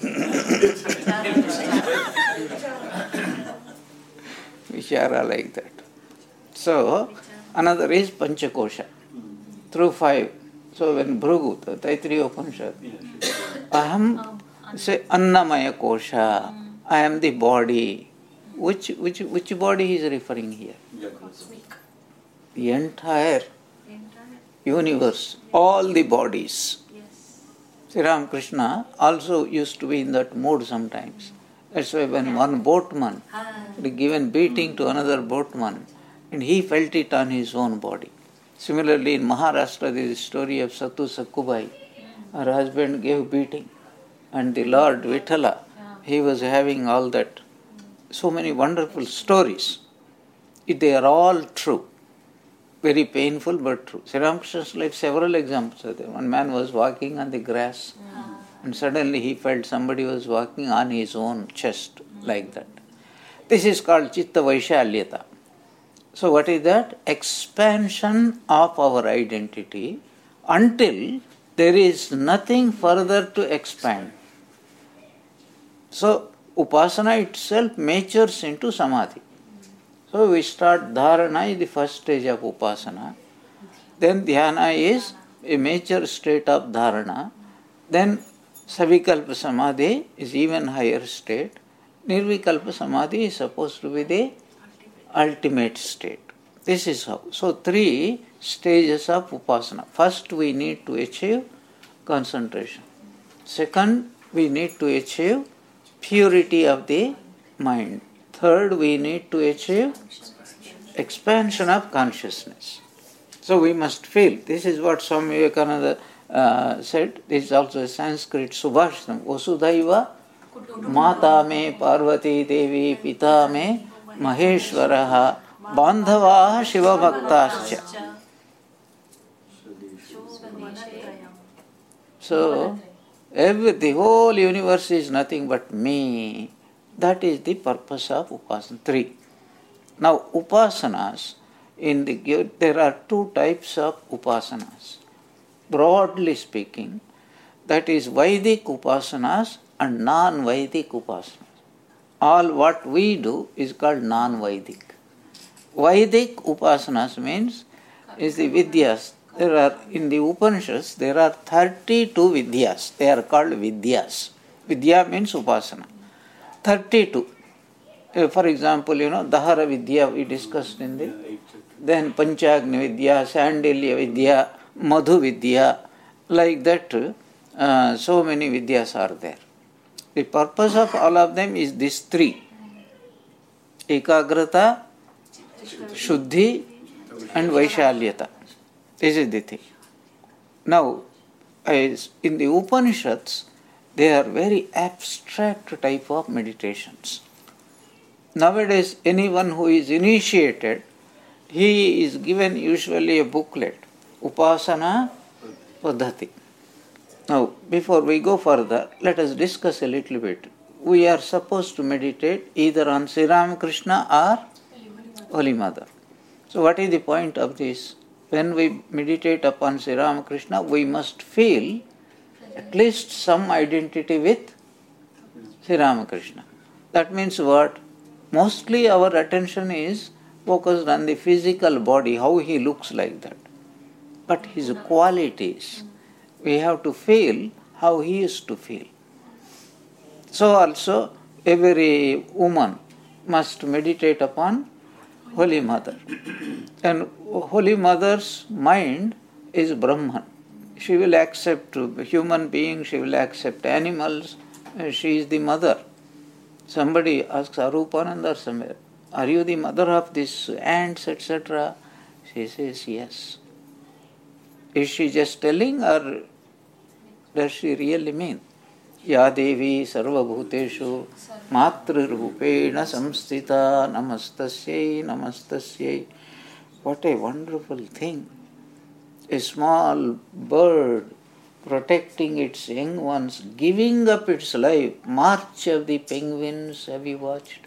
Vichara like that. So, another is Panchakosha. Through 5. So, when Bhrugu, the Taittiriya Upanishad, Aham, say Annamaya Kosha. I am the body. Which body he is referring here? The entire universe, all the bodies. Sri Ramakrishna also used to be in that mood sometimes. That's why when one boatman had given beating to another boatman, and he felt it on his own body. Similarly, in Maharashtra, there is a story of Satu Sakkubai. Her husband gave beating, and the Lord Vithala, he was having all that. So many wonderful stories. They are all true. Very painful but true. Sri Ramakrishna's life, several examples are there. One man was walking on the grass, and suddenly he felt somebody was walking on his own chest, like that. This is called Chitta Vaishalyata. So what is that? Expansion of our identity until there is nothing further to expand. So Upasana itself matures into Samadhi. So we start Dharana is the first stage of Upasana. Then Dhyana is a mature state of Dharana. Then Savikalpa Samadhi is even higher state. Nirvikalpa Samadhi is supposed to be the ultimate state. This is how. So 3 stages of Upasana. First we need to achieve concentration. Second, we need to achieve purity of the mind. Third, we need to achieve expansion of consciousness. So we must feel. This is what Swami Vivekananda said. This is also a Sanskrit Subhashtam. Vasudhaiva Mata me Parvati Devi Pita me Maheshwaraha Bandhavaha Shiva Bhaktascha. So, the whole universe is nothing but me. That is the purpose of upasana. 3. Now, upasanas, there are 2 types of upasanas. Broadly speaking, that is Vedic upasanas and non-Vedic upasanas. All what we do is called non-Vedic. Vedic upasanas means is the Vidyas. There are, in the Upanishads, there are 32 Vidyas. They are called Vidyas. Vidya means upasana. 32. For example, Dahara Vidya we discussed in the, then Panchagni Vidya, Sandilya Vidya, Madhu Vidya, like that, so many Vidyas are there. The purpose of all of them is these 3. Ekagrata, Shuddhi and Vaishalyata. This is the thing. Now, as in the Upanishads, they are very abstract type of meditations. Nowadays, anyone who is initiated, he is given usually a booklet, Upasana Paddhati. Now, before we go further, let us discuss a little bit. We are supposed to meditate either on Sri Ramakrishna or Holy Mother. So, what is the point of this? When we meditate upon Sri Ramakrishna, we must feel at least some identity with Sri Ramakrishna. That means what? Mostly our attention is focused on the physical body, how he looks like that. But his qualities, we have to feel how he used to feel. So also, every woman must meditate upon Holy Mother. And Holy Mother's mind is Brahman. She will accept human beings, she will accept animals, she is the mother. Somebody asks Arupananda somewhere, are you the mother of these ants, etc.? She says yes. Is she just telling or does she really mean? Ya Devi Sarva Bhuteshu Matri Rupena Samstita Namastasyai Namastasyai. What a wonderful thing. A small bird protecting its young ones, giving up its life. March of the penguins, have you watched?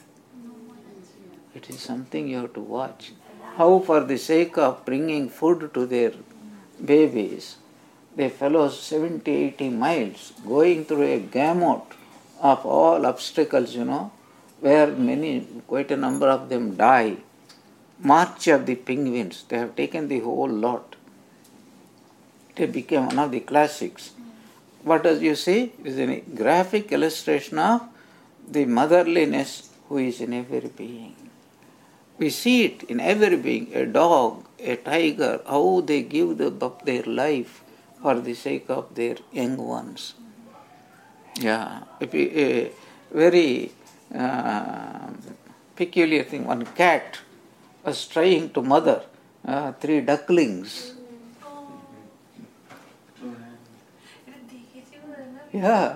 It is something you have to watch. How for the sake of bringing food to their babies, they follow 70, 80 miles, going through a gamut of all obstacles, where quite a number of them die. March of the penguins, they have taken the whole lot. They became one of the classics. What does you see? It is a graphic illustration of the motherliness who is in every being. We see it in every being, a dog, a tiger, how they give up their life for the sake of their young ones. Yeah, a very peculiar thing. One cat was trying to mother 3 ducklings. Yeah.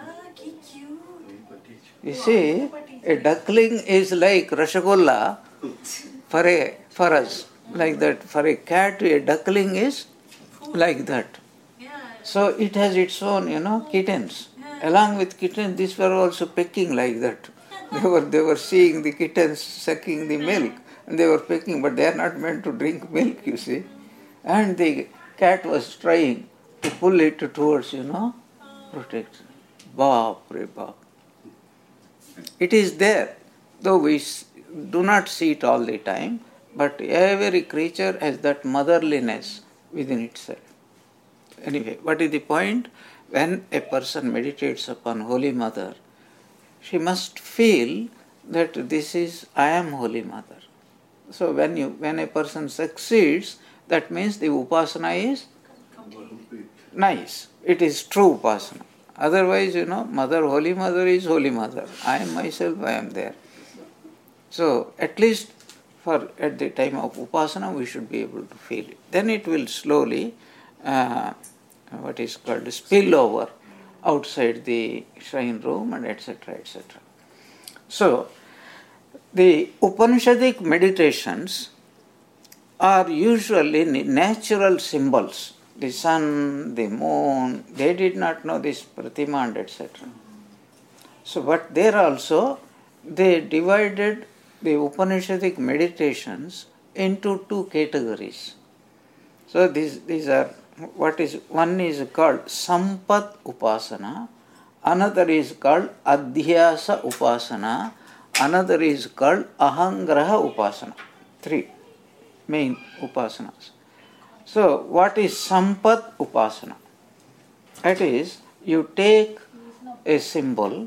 You see, a duckling is like Rashagolla for us, like that. For a cat, a duckling is like that. So it has its own, kittens. Along with kittens, these were also pecking like that. They were seeing the kittens sucking the milk, and they were pecking, but they are not meant to drink milk, you see. And the cat was trying to pull it towards, protection. Baap re baap. It is there, though we do not see it all the time, but every creature has that motherliness within itself. Anyway, what is the point? When a person meditates upon Holy Mother, she must feel that I am Holy Mother. So when a person succeeds, that means the upasana is nice. It is true upasana. Otherwise, Mother, Holy Mother is Holy Mother. I am myself, I am there. So, at least at the time of upasana, we should be able to feel it. Then it will slowly, what is called spill over outside the shrine room and etc., etc. So, the Upanishadic meditations are usually natural symbols. The sun, the moon, they did not know this Pratima and etc. So, but there also they divided the Upanishadic meditations into two categories. So these are one is called Sampat Upasana, another is called Adhyasa Upasana, another is called Ahangraha Upasana. Three main upasanas. So what is Sampat Upasana? That is, you take a symbol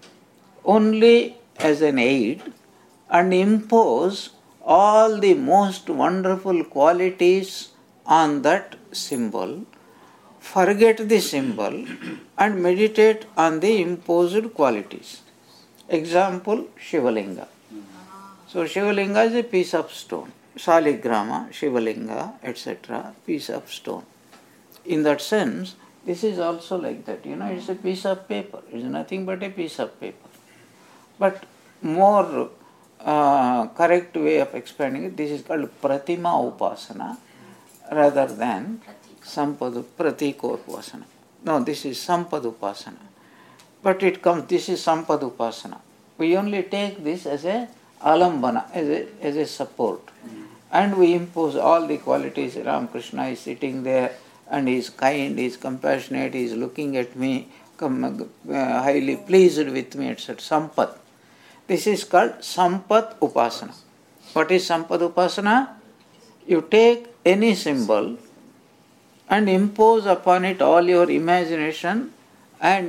only as an aid and impose all the most wonderful qualities on that symbol, forget the symbol and meditate on the imposed qualities. Example, Shivalinga. So Shivalinga is a piece of stone. Saligrama, Shivalinga, etc., piece of stone. In that sense, this is also like that. It's a piece of paper. It's nothing but a piece of paper. But more correct way of explaining it, this is called Pratima Upasana rather than Sampad Pratika Upasana. No, this is Sampad Upasana. But this is Sampad Upasana. We only take this as a alambana, as a support. And we impose all the qualities. Ramakrishna is sitting there and he is kind, he is compassionate, he is looking at me, highly pleased with me, etc. Sampat. This is called Sampat Upasana. What is Sampat Upasana? You take any symbol and impose upon it all your imagination and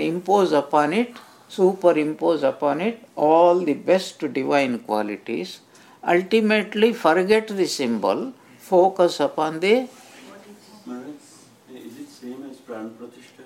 superimpose upon it all the best divine qualities. Ultimately forget the symbol, focus upon the... Is it same as Prana Pratishtha?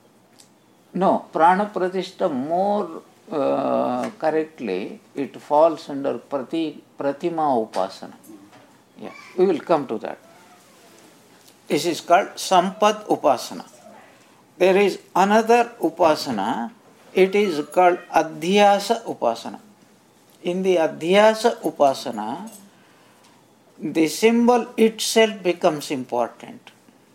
No, Prana Pratishtha more correctly, it falls under Pratima Upasana. Yeah, we will come to that. This is called Sampat Upasana. There is another Upasana, it is called Adhyasa Upasana. In the Adhyasa Upasana, the symbol itself becomes important.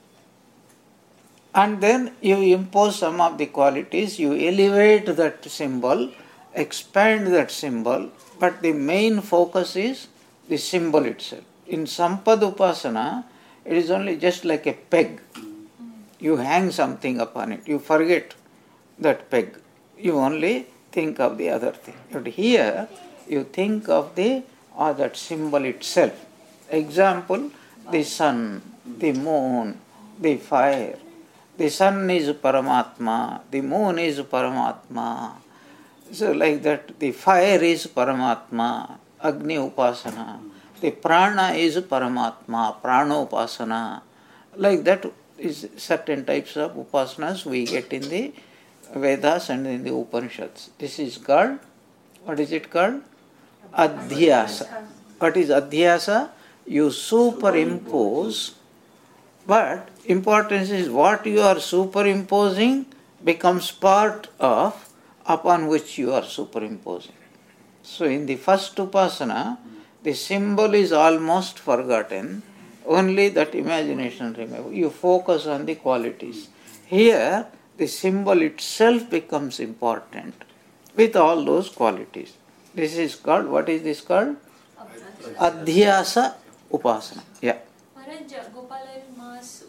And then you impose some of the qualities, you elevate that symbol, expand that symbol, but the main focus is the symbol itself. In Sampad Upasana, it is only just like a peg. You hang something upon it, you forget that peg. You only think of the other thing. But here, you think of that symbol itself. Example, the sun, the moon, the fire. The sun is Paramatma, the moon is Paramatma. So like that, the fire is Paramatma, Agni Upasana. The prana is Paramatma, Prana Upasana. Like that is certain types of upasanas we get in the Vedas and in the Upanishads. This is called, what is it called? Adhyasa. What is Adhyasa? You superimpose, but importance is what you are superimposing becomes part of upon which you are superimposing. So in the first Upasana, the symbol is almost forgotten, only that imagination remains. You focus on the qualities. Here, the symbol itself becomes important with all those qualities. This is called, what is this called? Adhyasa Upasana. Yeah. Maharaj, Gopala Ma's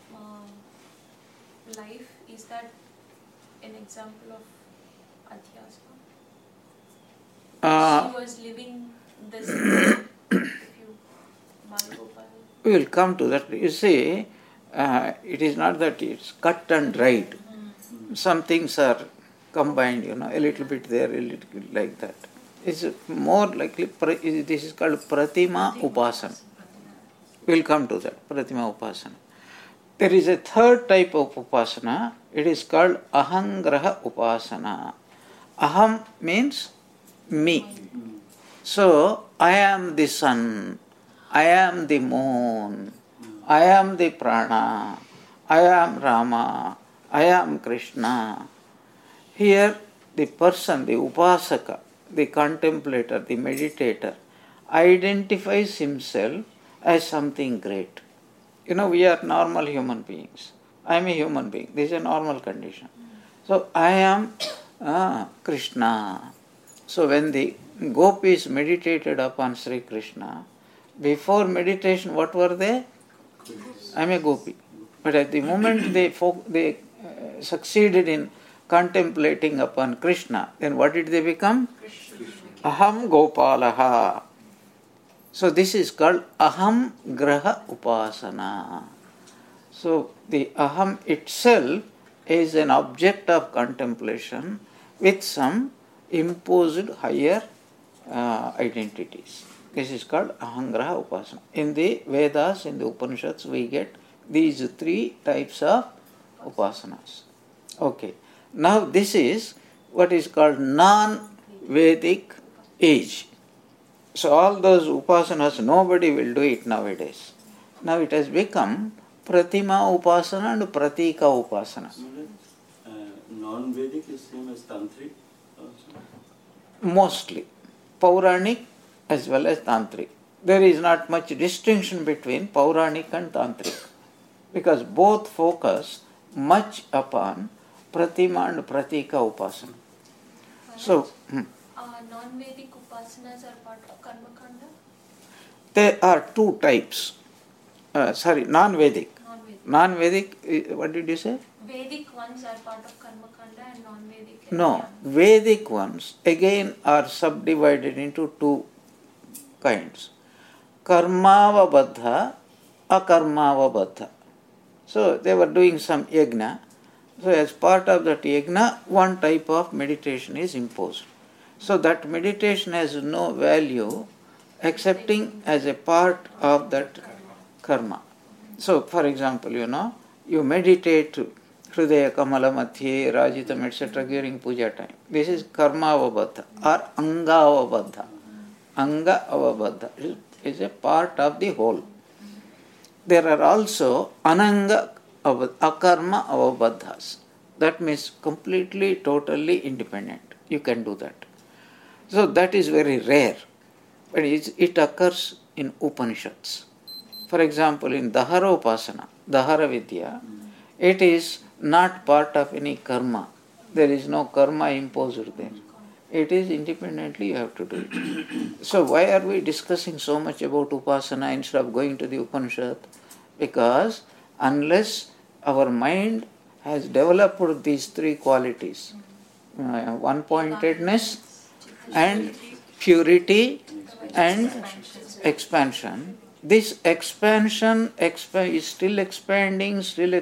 life, is that an example of Adhyasa? She was living this we will come to that. You see, it is not that it's cut and dried. Some things are combined, a little bit there, a little bit like that. It's more likely, this is called Pratima Upasana. We will come to that, Pratima Upasana. There is a third type of Upasana, it is called Ahangraha Upasana. Aham means me. So, I am the sun, I am the moon, I am the prana, I am Rama, I am Krishna. Here, the person, the upasaka, the contemplator, the meditator, identifies himself as something great. We are normal human beings. I am a human being. This is a normal condition. So, I am Krishna. So, when the gopis meditated upon Sri Krishna, before meditation, what were they? I am a gopi. But at the moment they succeeded in contemplating upon Krishna, then what did they become? Aham Gopalaha. So this is called Aham Graha Upasana. So the Aham itself is an object of contemplation with some imposed higher identities. This is called Ahangraha Upasana. In the Vedas, in the Upanishads, we get these three types of upasanas. Okay. Now this is what is called non-Vedic age. So all those upasanas, nobody will do it nowadays. Now it has become Pratima Upasana and Pratika Upasana. Non-Vedic is same as Tantric also? Mostly. Pauranic as well as Tantric. There is not much distinction between Pauranic and Tantric, because both focus much upon Pratima and Pratika Upasana. So, non-Vedic upasanas are part of Karma Kanda? there are two types. Non-Vedic. Non-Vedic, what did you say? Vedic ones are part of Karma Kanda and non-Vedic. No, Vedic ones again are subdivided into two kinds. Karmavabaddha, Akarmavabaddha. So they were doing some yajna. So as part of that yajna, one type of meditation is imposed. So that meditation has no value excepting as a part of that karma. So for example, you meditate Hridaya Kamala Madhye, Rajitam, etc. during puja time. This is karma avabadha or anga avabadha. Anga avabadha is a part of the whole. There are also ananga akarma avabadhas. That means completely, totally independent. You can do that. So that is very rare. But it occurs in Upanishads. For example, in Dahara Upasana, Dahara Vidya, it is not part of any karma. There is no karma imposed there. It is independently you have to do it. So why are we discussing so much about Upasana instead of going to the Upanishad? Because unless our mind has developed these three qualities, one-pointedness and purity and expansion, this expansion is still expanding,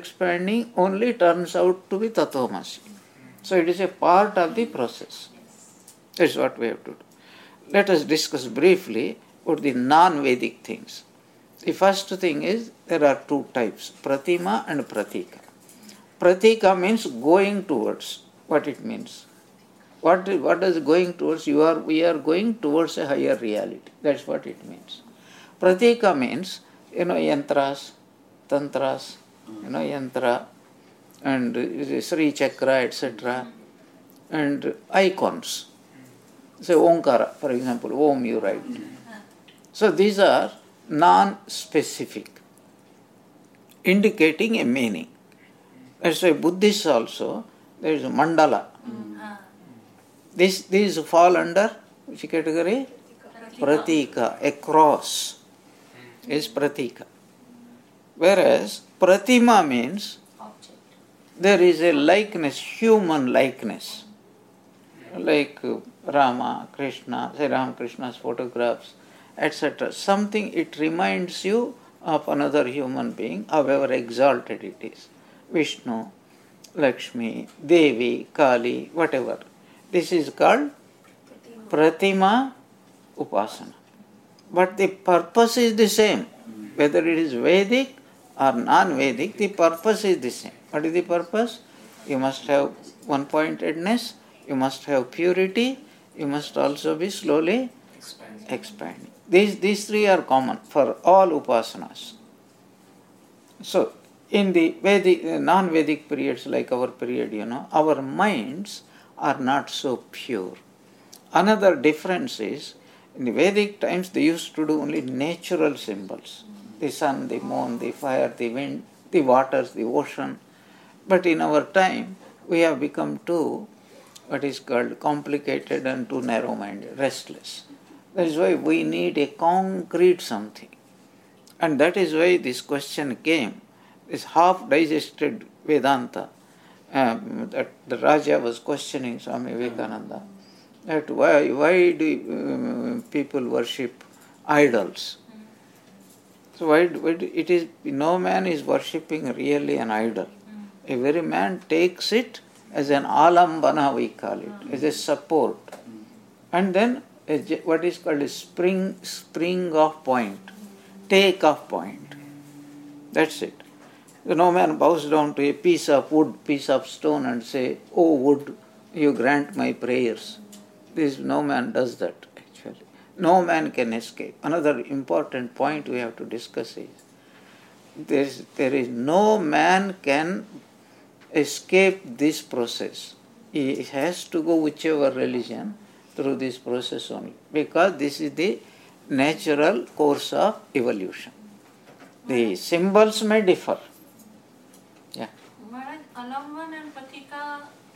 only turns out to be Tatvamasi. So it is a part of the process. That's what we have to do. Let us discuss briefly about the non-Vedic things. The first thing is, there are two types, Pratima and Pratika. Pratika means going towards. What it means? What does going towards? We are going towards a higher reality. That's what it means. Pratika means, yantras, tantras, yantra, and Sri Chakra, etc. and icons. Say Omkara, for example, Om you write. So these are non-specific, indicating a meaning. That's why Buddhists also, there is a mandala. These fall under which category? Pratika, a cross is Pratika. Whereas Pratima means there is a likeness, human likeness, like Rama, Krishna, say Ramakrishna's photographs, etc. Something it reminds you of another human being, however exalted it is. Vishnu, Lakshmi, Devi, Kali, whatever. This is called Pratima Upasana. But the purpose is the same. Whether it is Vedic or non-Vedic, the purpose is the same. What is the purpose? You must have one-pointedness, you must have purity, you must also be slowly expanding. These three are common for all upasanas. So, in the Vedic, non-Vedic periods like our period, our minds are not so pure. Another difference is, in the Vedic times, they used to do only natural symbols. The sun, the moon, the fire, the wind, the waters, the ocean. But in our time, we have become too what is called complicated and too narrow-minded, restless. That is why we need a concrete something. And that is why this question came, this half-digested Vedanta, that the Raja was questioning Swami Vivekananda, that why do people worship idols? So why it is, no man is worshipping really an idol. Every man takes it as an alambana, we call it, as a support. And then what is called a spring off point, take off point. That's it. No man bows down to a piece of wood, piece of stone and say, "Oh wood, you grant my prayers." No man does that actually. No man can escape. Another important point we have to discuss is, there is no man can escape this process. He has to go whichever religion through this process only, because this is the natural course of evolution. The symbols may differ. Yeah. Maharaj, Alamban and Pratika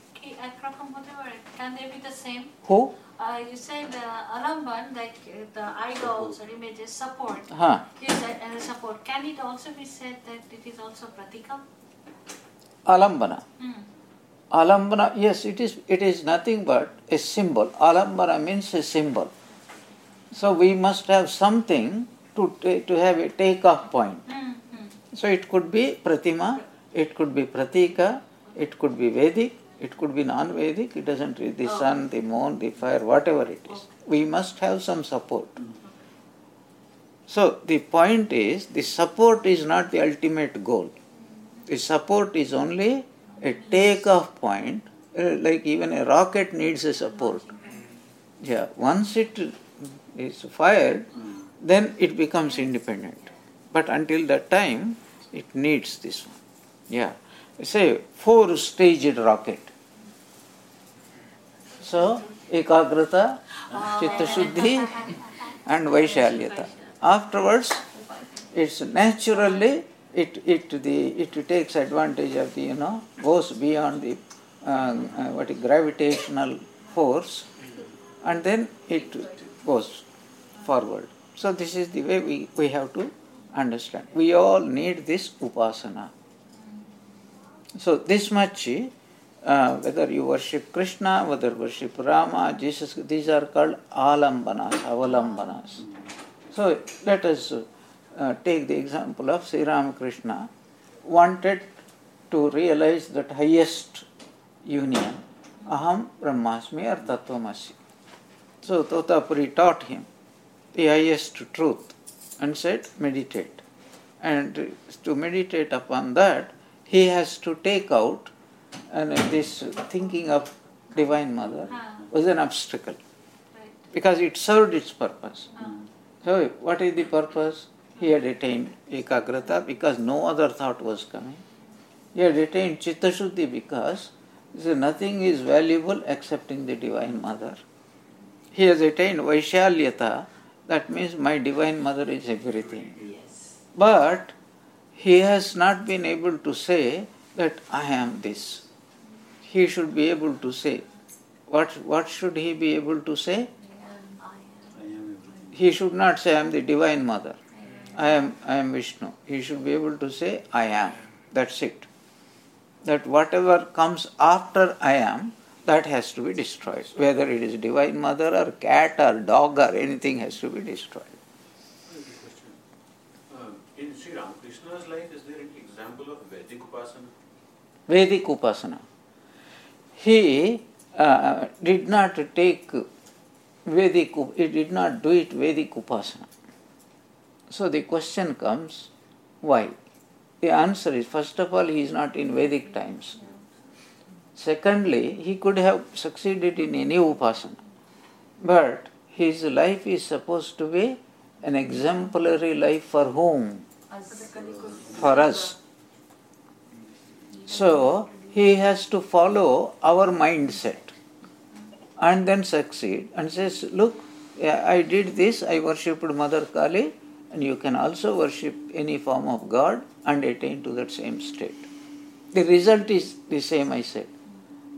can they be the same? Who? You said Alamban, like the idols or images, support. Is a support. Can it also be said that it is also Pratika? Alambana. Alambana, yes, it is nothing but a symbol. Alambana means a symbol. So we must have something to have a take-off point. So it could be Pratima, it could be Pratika, it could be Vedic, it could be non-Vedic, it doesn't read the sun, the moon, the fire, whatever it is. We must have some support. So the point is, the support is not the ultimate goal. The support is only a take-off point, like even a rocket needs a support. Yeah, once it is fired, then it becomes independent. But until that time, it needs this one. Yeah, say 4-staged rocket. So, Ekagrata, Chitta Shuddhi and Vaishalyata. Afterwards, it's naturally, it takes advantage of the, goes beyond the gravitational force, and then it goes forward. So this is the way we have to understand. We all need this upasana. So this much, whether you worship Krishna, whether you worship Rama, Jesus, these are called alambanas, avalambanas. So let us take the example of Sri Ramakrishna, wanted to realize that highest union, aham brahmasmi or tattvamasi. So Totapuri taught him the highest truth and said, meditate. And to meditate upon that, he has to take out, and this thinking of Divine Mother was an obstacle, because it served its purpose. So what is the purpose? He had attained Ekagrata because no other thought was coming. He had attained Chitta Shuddhi because nothing is valuable excepting the Divine Mother. He has attained Vaishalyata, that means my Divine Mother is everything. Yes. But he has not been able to say that I am this. He should be able to say. What should he be able to say? He should not say I am the Divine Mother. I am Vishnu. He should be able to say I am. That's it. That whatever comes after I am, that has to be destroyed. Whether it is Divine Mother or cat or dog or anything has to be destroyed. In Sri Ramakrishna's life, is there any example of Vedic Upasana? Vedic Upasana. He did not take Vedic, he did not do it Vedic Upasana. So the question comes, why? The answer is, first of all, he is not in Vedic times. Secondly, he could have succeeded in any upasana. But his life is supposed to be an exemplary life for whom? For us. So, he has to follow our mindset and then succeed and says, look, I did this, I worshipped Mother Kali, and you can also worship any form of God and attain to that same state. The result is the same, I said.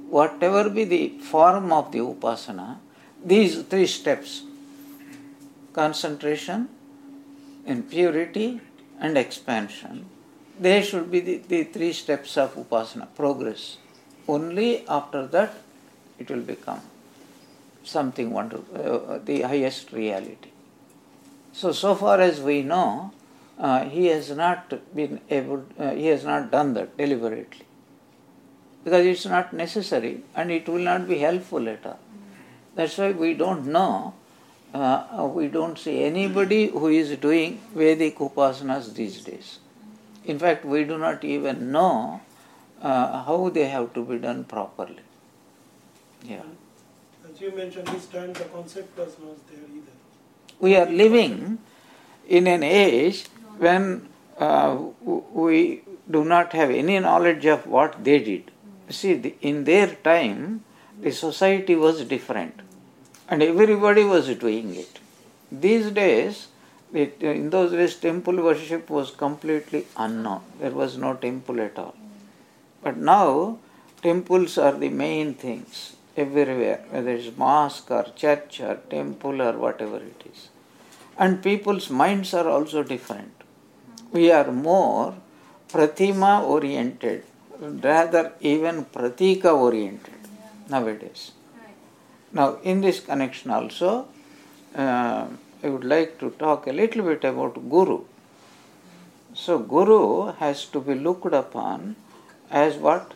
whatever be the form of the upasana, these three steps, concentration, in purity and expansion, they should be the three steps of upasana, progress. Only after that it will become something wonderful, the highest reality. So far as we know, he has not been able, he has not done that deliberately. Because it's not necessary and it will not be helpful at all. That's why we don't know, we don't see anybody who is doing Vedic upasanas these days. In fact, we do not even know how they have to be done properly. Yeah. As you mentioned, this time the concept was not there either. We are living in an age when we do not have any knowledge of what they did. See, in their time, the society was different and everybody was doing it. These days, in those days, temple worship was completely unknown. There was no temple at all. But now, temples are the main things everywhere, whether it's mosque or church or temple or whatever it is. And people's minds are also different. We are more pratima oriented, rather even pratika oriented nowadays. Now, in this connection also, I would like to talk a little bit about Guru. So, Guru has to be looked upon as what?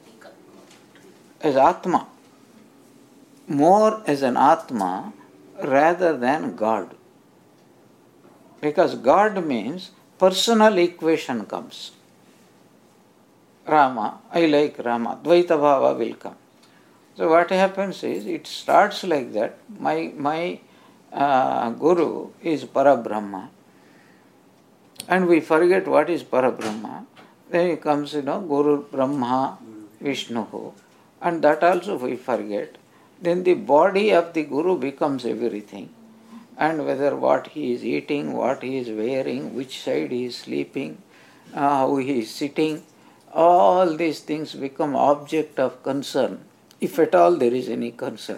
As Atma. More as an Atma rather than God. Because God means personal equation comes. Rama, I like Rama, Dvaita Bhava will come. So what happens is, it starts like that, my Guru is Parabrahma, and we forget what is Parabrahma. Then it comes, Guru Brahma, Vishnu, and that also we forget. Then the body of the Guru becomes everything. And whether what he is eating, what he is wearing, which side he is sleeping, how he is sitting, all these things become object of concern, if at all there is any concern.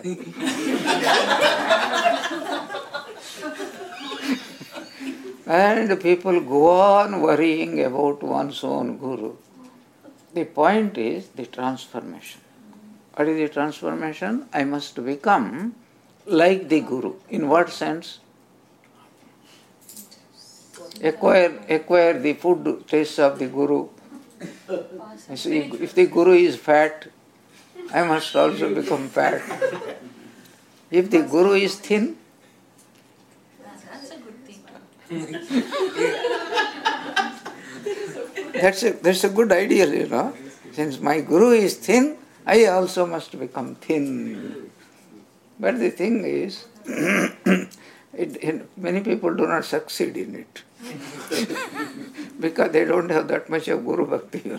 And people go on worrying about one's own Guru. The point is the transformation. What is the transformation? I must become like the Guru. In what sense? Acquire the food taste of the Guru. See, if the Guru is fat, I must also become fat. If the Guru is thin, That's a good thing. that's a good ideal, Since my Guru is thin, I also must become thin. But the thing is, many people do not succeed in it. Because they don't have that much of Guru Bhakti,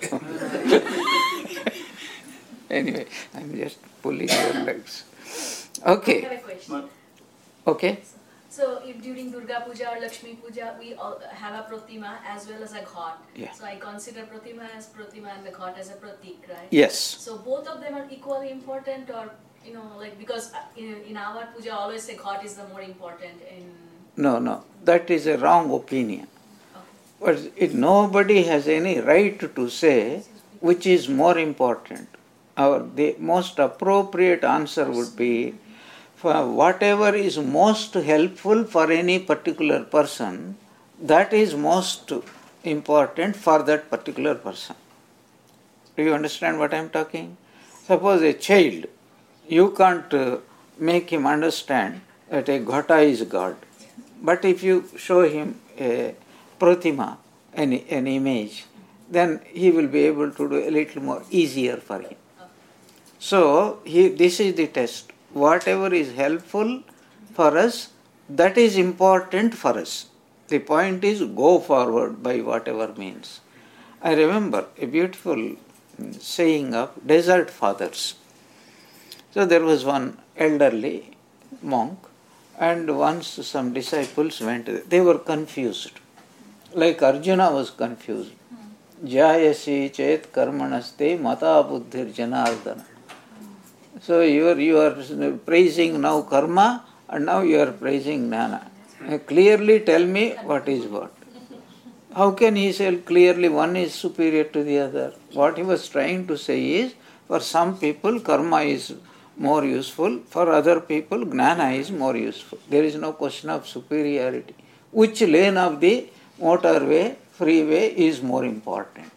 Anyway, I'm just pulling your legs. Okay. I have a question. Okay. So, if during Durga Puja or Lakshmi Puja, we all have a pratima as well as a ghat. Yeah. So, I consider pratima as pratima and the ghat as a pratik, right? Yes. So, both of them are equally important, or because in our puja, always say ghat is the more important. No, that is a wrong opinion. Okay. But nobody has any right to say which is more important. The most appropriate answer would be, for whatever is most helpful for any particular person, that is most important for that particular person. Do you understand what I am talking? Suppose a child, you can't make him understand that a ghata is God. But if you show him a pratima, an image, then he will be able to do a little more easier for him. So, this is the test. Whatever is helpful for us, that is important for us. The point is, go forward by whatever means. I remember a beautiful saying of desert fathers. So there was one elderly monk, and once some disciples went there. They were confused. Like Arjuna was confused. Jayasi chet karmanaste mata buddhir janardana. So you are praising now karma and now you are praising jnana. Clearly tell me what is what. How can he say clearly one is superior to the other? What he was trying to say is, for some people karma is more useful, for other people jnana is more useful. There is no question of superiority. Which lane of the motorway, freeway is more important?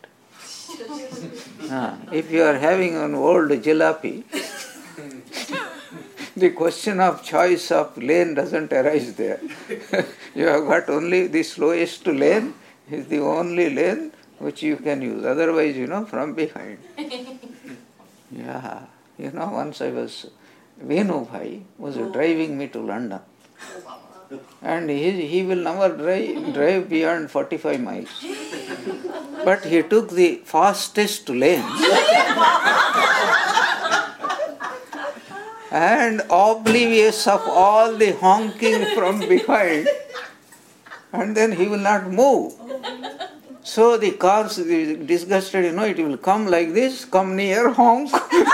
If you are having an old jalopy, the question of choice of lane doesn't arise there. You have got only the slowest lane is the only lane which you can use. Otherwise, from behind. Yeah. Once I was, Venu Bhai was driving me to London. And he will never drive beyond 45 miles. But he took the fastest lane. And oblivious of all the honking from behind. And then he will not move. So the cars, disgusted, it will come like this, come near, honk.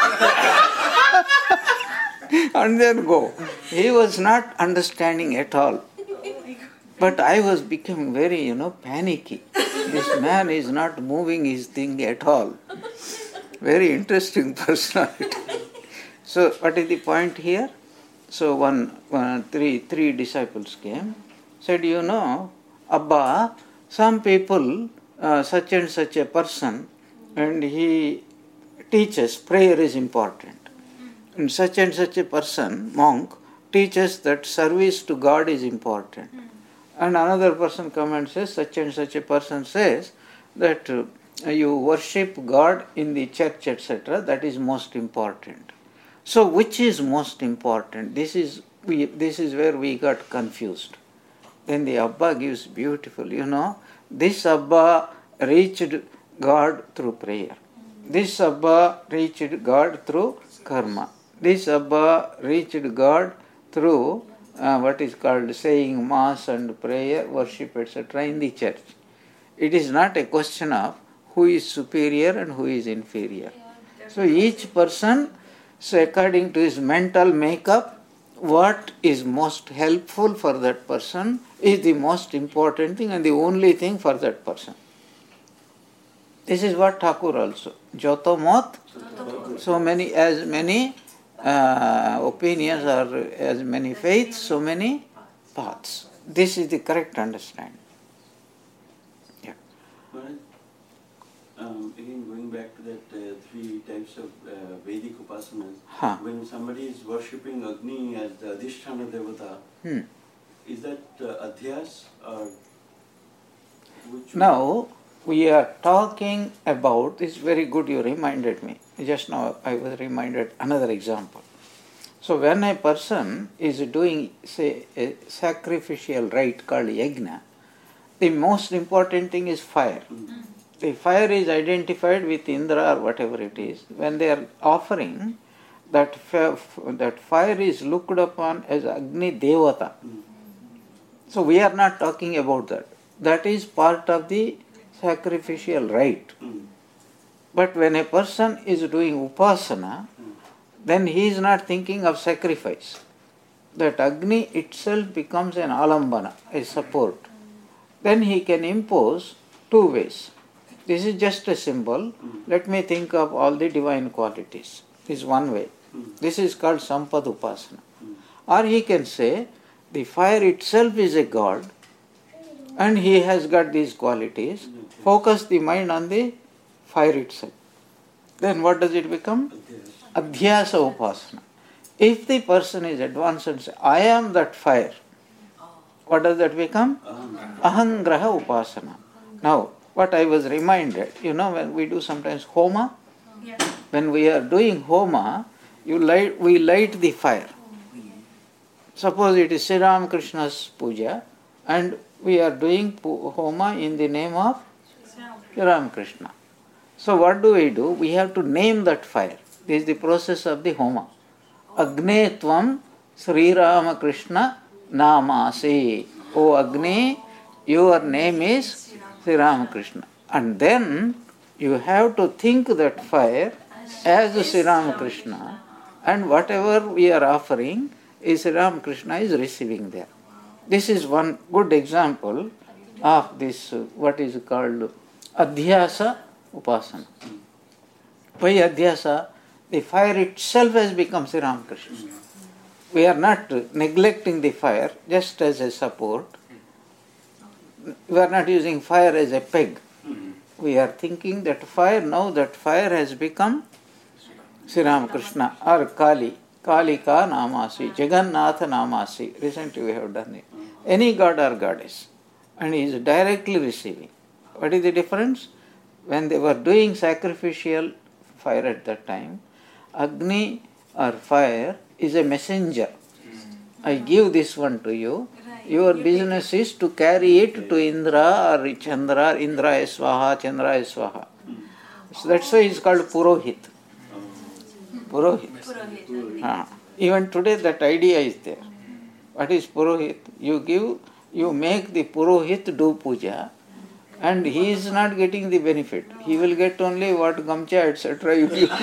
And then go. He was not understanding at all. But I was becoming very, panicky. This man is not moving his thing at all. Very interesting personality. So what is the point here? So three disciples came, said, Abba, some people, such and such a person, and he teaches prayer is important. And such a person, monk, teaches that service to God is important. And another person comes and says, such and such a person says that you worship God in the church, etc. That is most important. So which is most important? This is where we got confused. Then the Abba gives beautiful, this Abba reached God through prayer. This Abba reached God through karma. This Abba reached God through what is called saying mass and prayer, worship, etc. in the church. It is not a question of who is superior and who is inferior. So each person, according to his mental makeup, what is most helpful for that person is the most important thing and the only thing for that person. This is what Thakur also. Joto mot, so many, as many opinions or as many faiths, so many paths. This is the correct understanding. Yeah. Again, going back to that three types of Vedic upasanas, when somebody is worshipping Agni as the Adhisthana Devata, is that Adhyas or which? Now, we are talking about, it's very good you reminded me. Just now I was reminded another example. So when a person is doing, say, a sacrificial rite called yajna, the most important thing is fire. The fire is identified with Indra or whatever it is. When they are offering, that fire is looked upon as Agni Devata. So we are not talking about that. That is part of the sacrificial rite. But when a person is doing upasana, then he is not thinking of sacrifice. That Agni itself becomes an alambana, a support. Then he can impose two ways. This is just a symbol. Let me think of all the divine qualities. This is one way. This is called Sampad Upasana. Or he can say, the fire itself is a god and he has got these qualities. Focus the mind on the fire itself. Then what does it become? Adhyasa Upasana. If the person is advanced and says, I am that fire, what does that become? Ahangraha Upasana. Now, what I was reminded, when we do sometimes homa, when we are doing homa, we light the fire. Suppose it is Sri Ramakrishna's puja and we are doing homa in the name of Sri Ramakrishna. So what do? We have to name that fire. This is the process of the homa. Agne Tvam Sri Ramakrishna Namase. O Agni, your name is Sri Ramakrishna. And then you have to think that fire as Sri Ramakrishna And whatever we are offering is Sri Ramakrishna is receiving there. This is one good example of this, what is called Adhyasa Upasana. Why Adhyasa? The fire itself has become Sri Ramakrishna. We are not neglecting the fire just as a support. We are not using fire as a peg. We are thinking that fire, now that fire has become Sri Ramakrishna or Kali. Kalika Namasi, Jagannatha Namasi. Recently we have done it. Any god or goddess. And he is directly receiving. What is the difference? When they were doing sacrificial fire at that time, Agni or fire is a messenger. I give this one to you. Your business is to carry it to Indra or Chandra. Indra is Swaha, Chandra is Swaha. So that's why it's called Purohit. Purohit. Even today that idea is there. What is Purohit? You make the Purohit do puja, and he is not getting the benefit. He will get only what gamcha, etc. you give.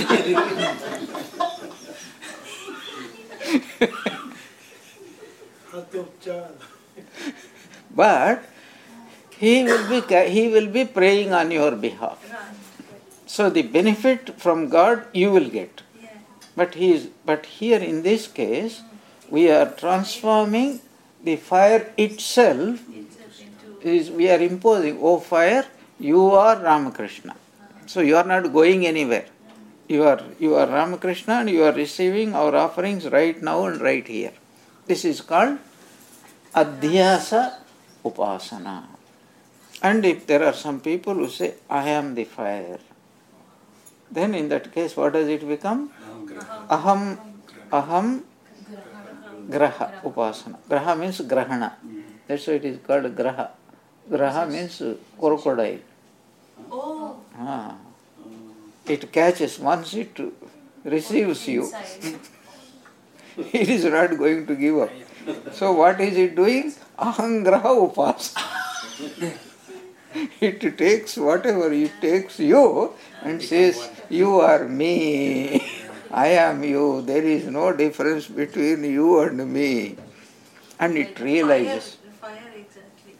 But he will be praying on your behalf. So the benefit from God you will get. But here in this case, we are transforming the fire itself. We are imposing, oh fire, you are Ramakrishna. So you are not going anywhere. You are Ramakrishna and you are receiving our offerings right now and right here. This is called Adhyasa Upasana. And if there are some people who say, I am the fire, then in that case, what does it become? Aham Graha Upasana. Graha means Grahana. That's why it is called Graha. Graha means crocodile. Oh. It catches, once it receives you, it is not going to give up. So what is it doing? Aham Graha Upasana. It takes whatever it takes you and says, you are me, I am you, there is no difference between you and me. And it realizes. Fire exactly.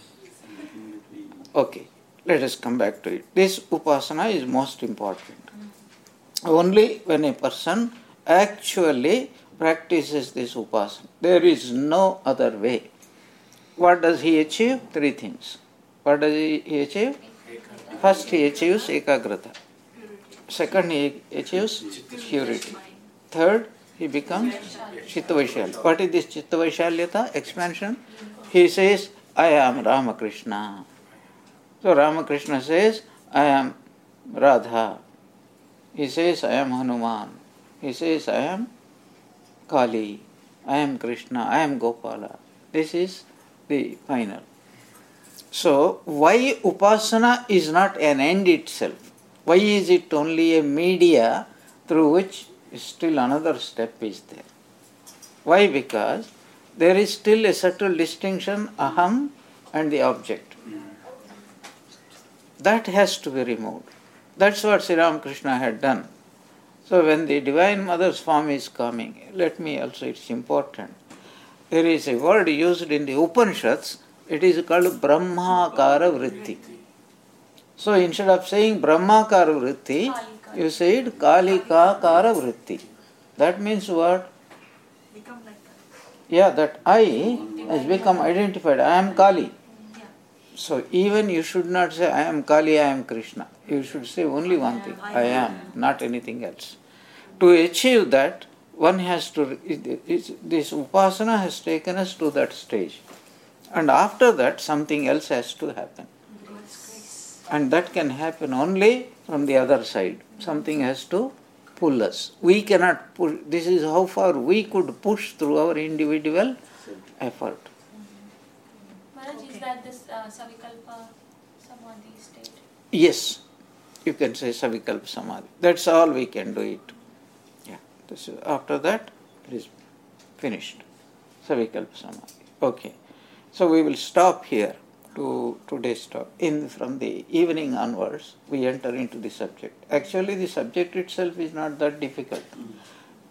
Okay, let us come back to it. This upasana is most important. Only when a person actually practices this upasana, there is no other way. What does he achieve? 3 things. What does he achieve? First, he achieves ekagrata. Second, he achieves purity. Third, he becomes chittavaishalya. What is this chittavaishalyata? Expansion. He says, I am Ramakrishna. So Ramakrishna says, I am Radha. He says, I am Hanuman. He says, I am Kali. I am Krishna. I am Gopala. This is the final. So, why upasana is not an end itself? Why is it only a media through which still another step is there? Why? Because there is still a subtle distinction, aham and the object. That has to be removed. That's what Sri Ramakrishna had done. So when the Divine Mother's form is coming, let me also, it's important. There is a word used in the Upanishads. It is called Brahmakara Vritti. So instead of saying Brahmakara Vritti, you said Kalikakara Vritti. That means what? Become like that. Yeah, that I has become identified. I am Kali. So even you should not say I am Kali, I am Krishna. You should say only one thing. I am, not anything else. To achieve that, one has to, this upasana has taken us to that stage. And after that, something else has to happen. And that can happen only from the other side. Something has to pull us. We cannot push. This is how far we could push through our individual effort. Maharaj, is that this Savikalpa Samadhi state? Yes, you can say Savikalpa Samadhi. That's all we can do it. Yeah. After that, it is finished. Savikalpa Samadhi. Okay. So we will stop here to today's talk. From the evening onwards, we enter into the subject. Actually, the subject itself is not that difficult.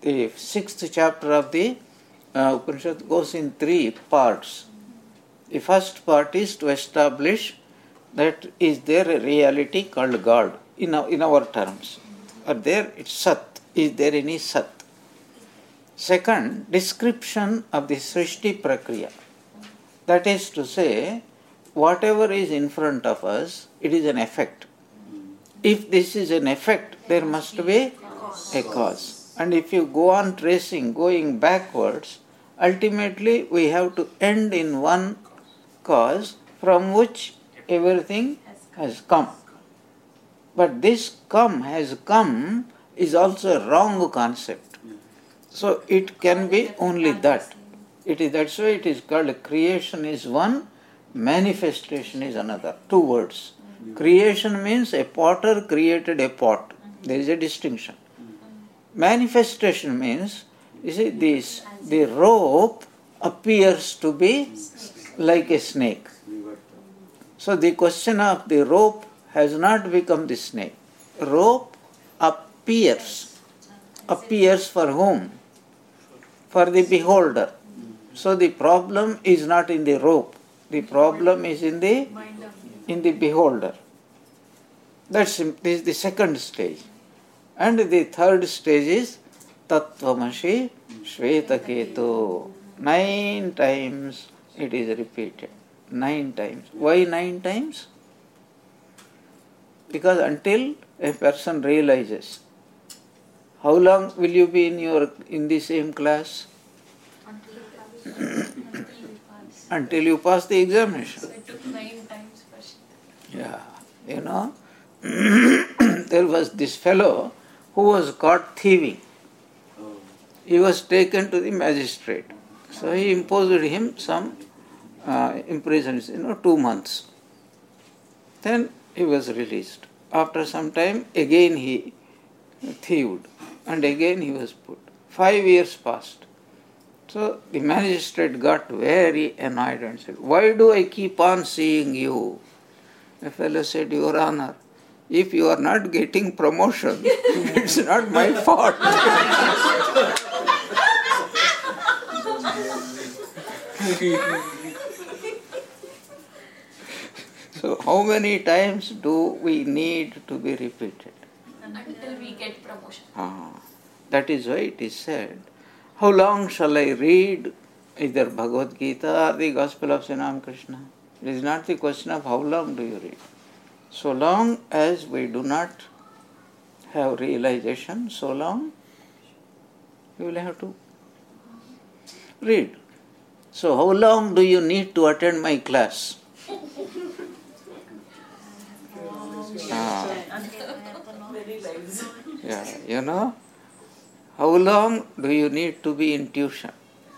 the 6th chapter of the Upanishad goes in 3 parts. The first part is to establish that is there a reality called God in our terms. Or there it's Sat. Is there any Sat? Second, description of the Srishti Prakriya. That is to say, whatever is in front of us, it is an effect. If this is an effect, there must be a cause. And if you go on tracing, going backwards, ultimately we have to end in one cause from which everything has come. But this has come is also a wrong concept. So it can be only that. That's why it is called creation is one, manifestation is another. 2 words. Creation means a potter created a pot. There is a distinction. Manifestation means, you see, the rope appears to be like a snake. So the question of the rope has not become the snake. Rope appears. Appears for whom? For the beholder. So the problem is not in the rope. The problem is in the beholder. This is the second stage. And the third stage is Tattvamasi Shvetaketu. 9 times it is repeated. 9 times. Why 9 times? Because until a person realizes. How long will you be in the same class? Until you pass the examination. So it took 9 times first. Yeah, there was this fellow who was caught thieving. He was taken to the magistrate. So he imposed him some imprisonment, 2 months. Then he was released. After some time, again he thieved. And again he was put. 5 years passed. So the magistrate got very annoyed and said, "Why do I keep on seeing you?" The fellow said, "Your Honor, if you are not getting promotion, it's not my fault." So how many times do we need to be repeated? Until we get promotion. That is why it is said, how long shall I read either Bhagavad Gita or the Gospel of Sri Ramakrishna? It is not the question of how long do you read. So long as we do not have realization, so long you will have to read. So how long do you need to attend my class? How long do you need to be in tuition?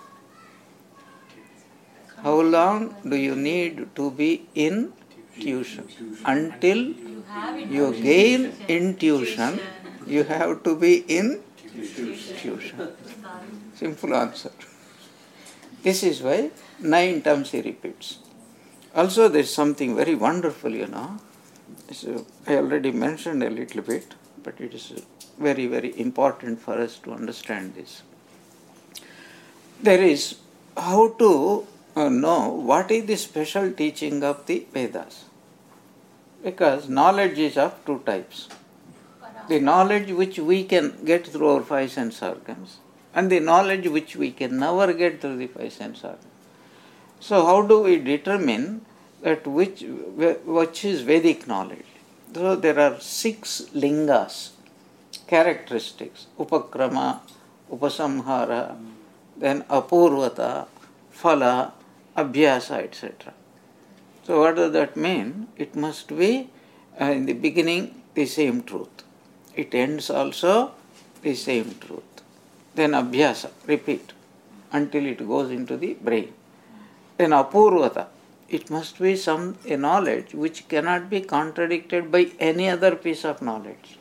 How long do you need to be in tuition? Until you gain intuition, you have to be in tuition. Simple answer. This is why 9 times he repeats. Also there is something very wonderful, I already mentioned a little bit, but it is very, very important for us to understand this. There is how to know what is the special teaching of the Vedas. Because knowledge is of 2 types. The knowledge which we can get through our 5 sense organs and the knowledge which we can never get through the 5 sense organs. So how do we determine that which is Vedic knowledge? So there are 6 lingas, characteristics, upakrama, upasamhara, then apurvata, phala, abhyasa, etc. So what does that mean? It must be in the beginning the same truth. It ends also the same truth. Then abhyasa, repeat, until it goes into the brain. Then apurvata, it must be a knowledge which cannot be contradicted by any other piece of knowledge.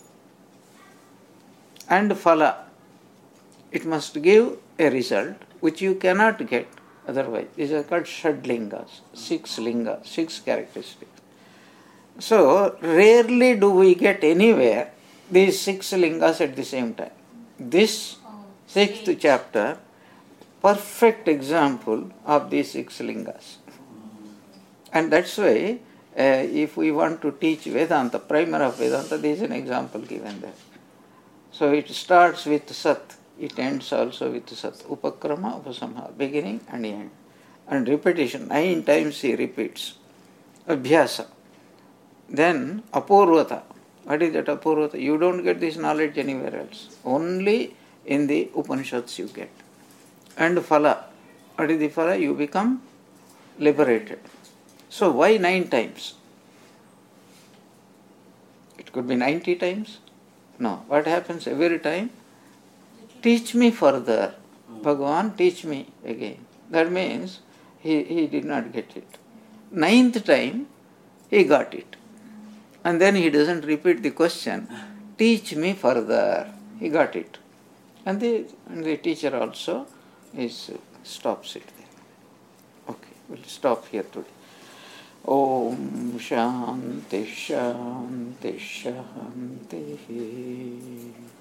And phala, it must give a result which you cannot get otherwise. These are called shadlingas, 6 characteristics. So rarely do we get anywhere these 6 lingas at the same time. This 6th chapter, perfect example of these 6 lingas. And that's why if we want to teach Vedanta, primer of Vedanta, there is an example given there. So it starts with Sat, it ends also with Sat. Upakrama, Upasamhara, beginning and end. And repetition, 9 times he repeats. Abhyasa. Then Apurvata. What is that Apurvata? You don't get this knowledge anywhere else. Only in the Upanishads you get. And Phala. What is the Phala? You become liberated. So why 9 times? It could be 90 times. No. What happens every time? Teach me further. Bhagavan, teach me again. That means he did not get it. 9th time, he got it. And then he doesn't repeat the question, teach me further. He got it. And the teacher also stops it there. Okay, we'll stop here today. Om Shanti Shanti Shanti.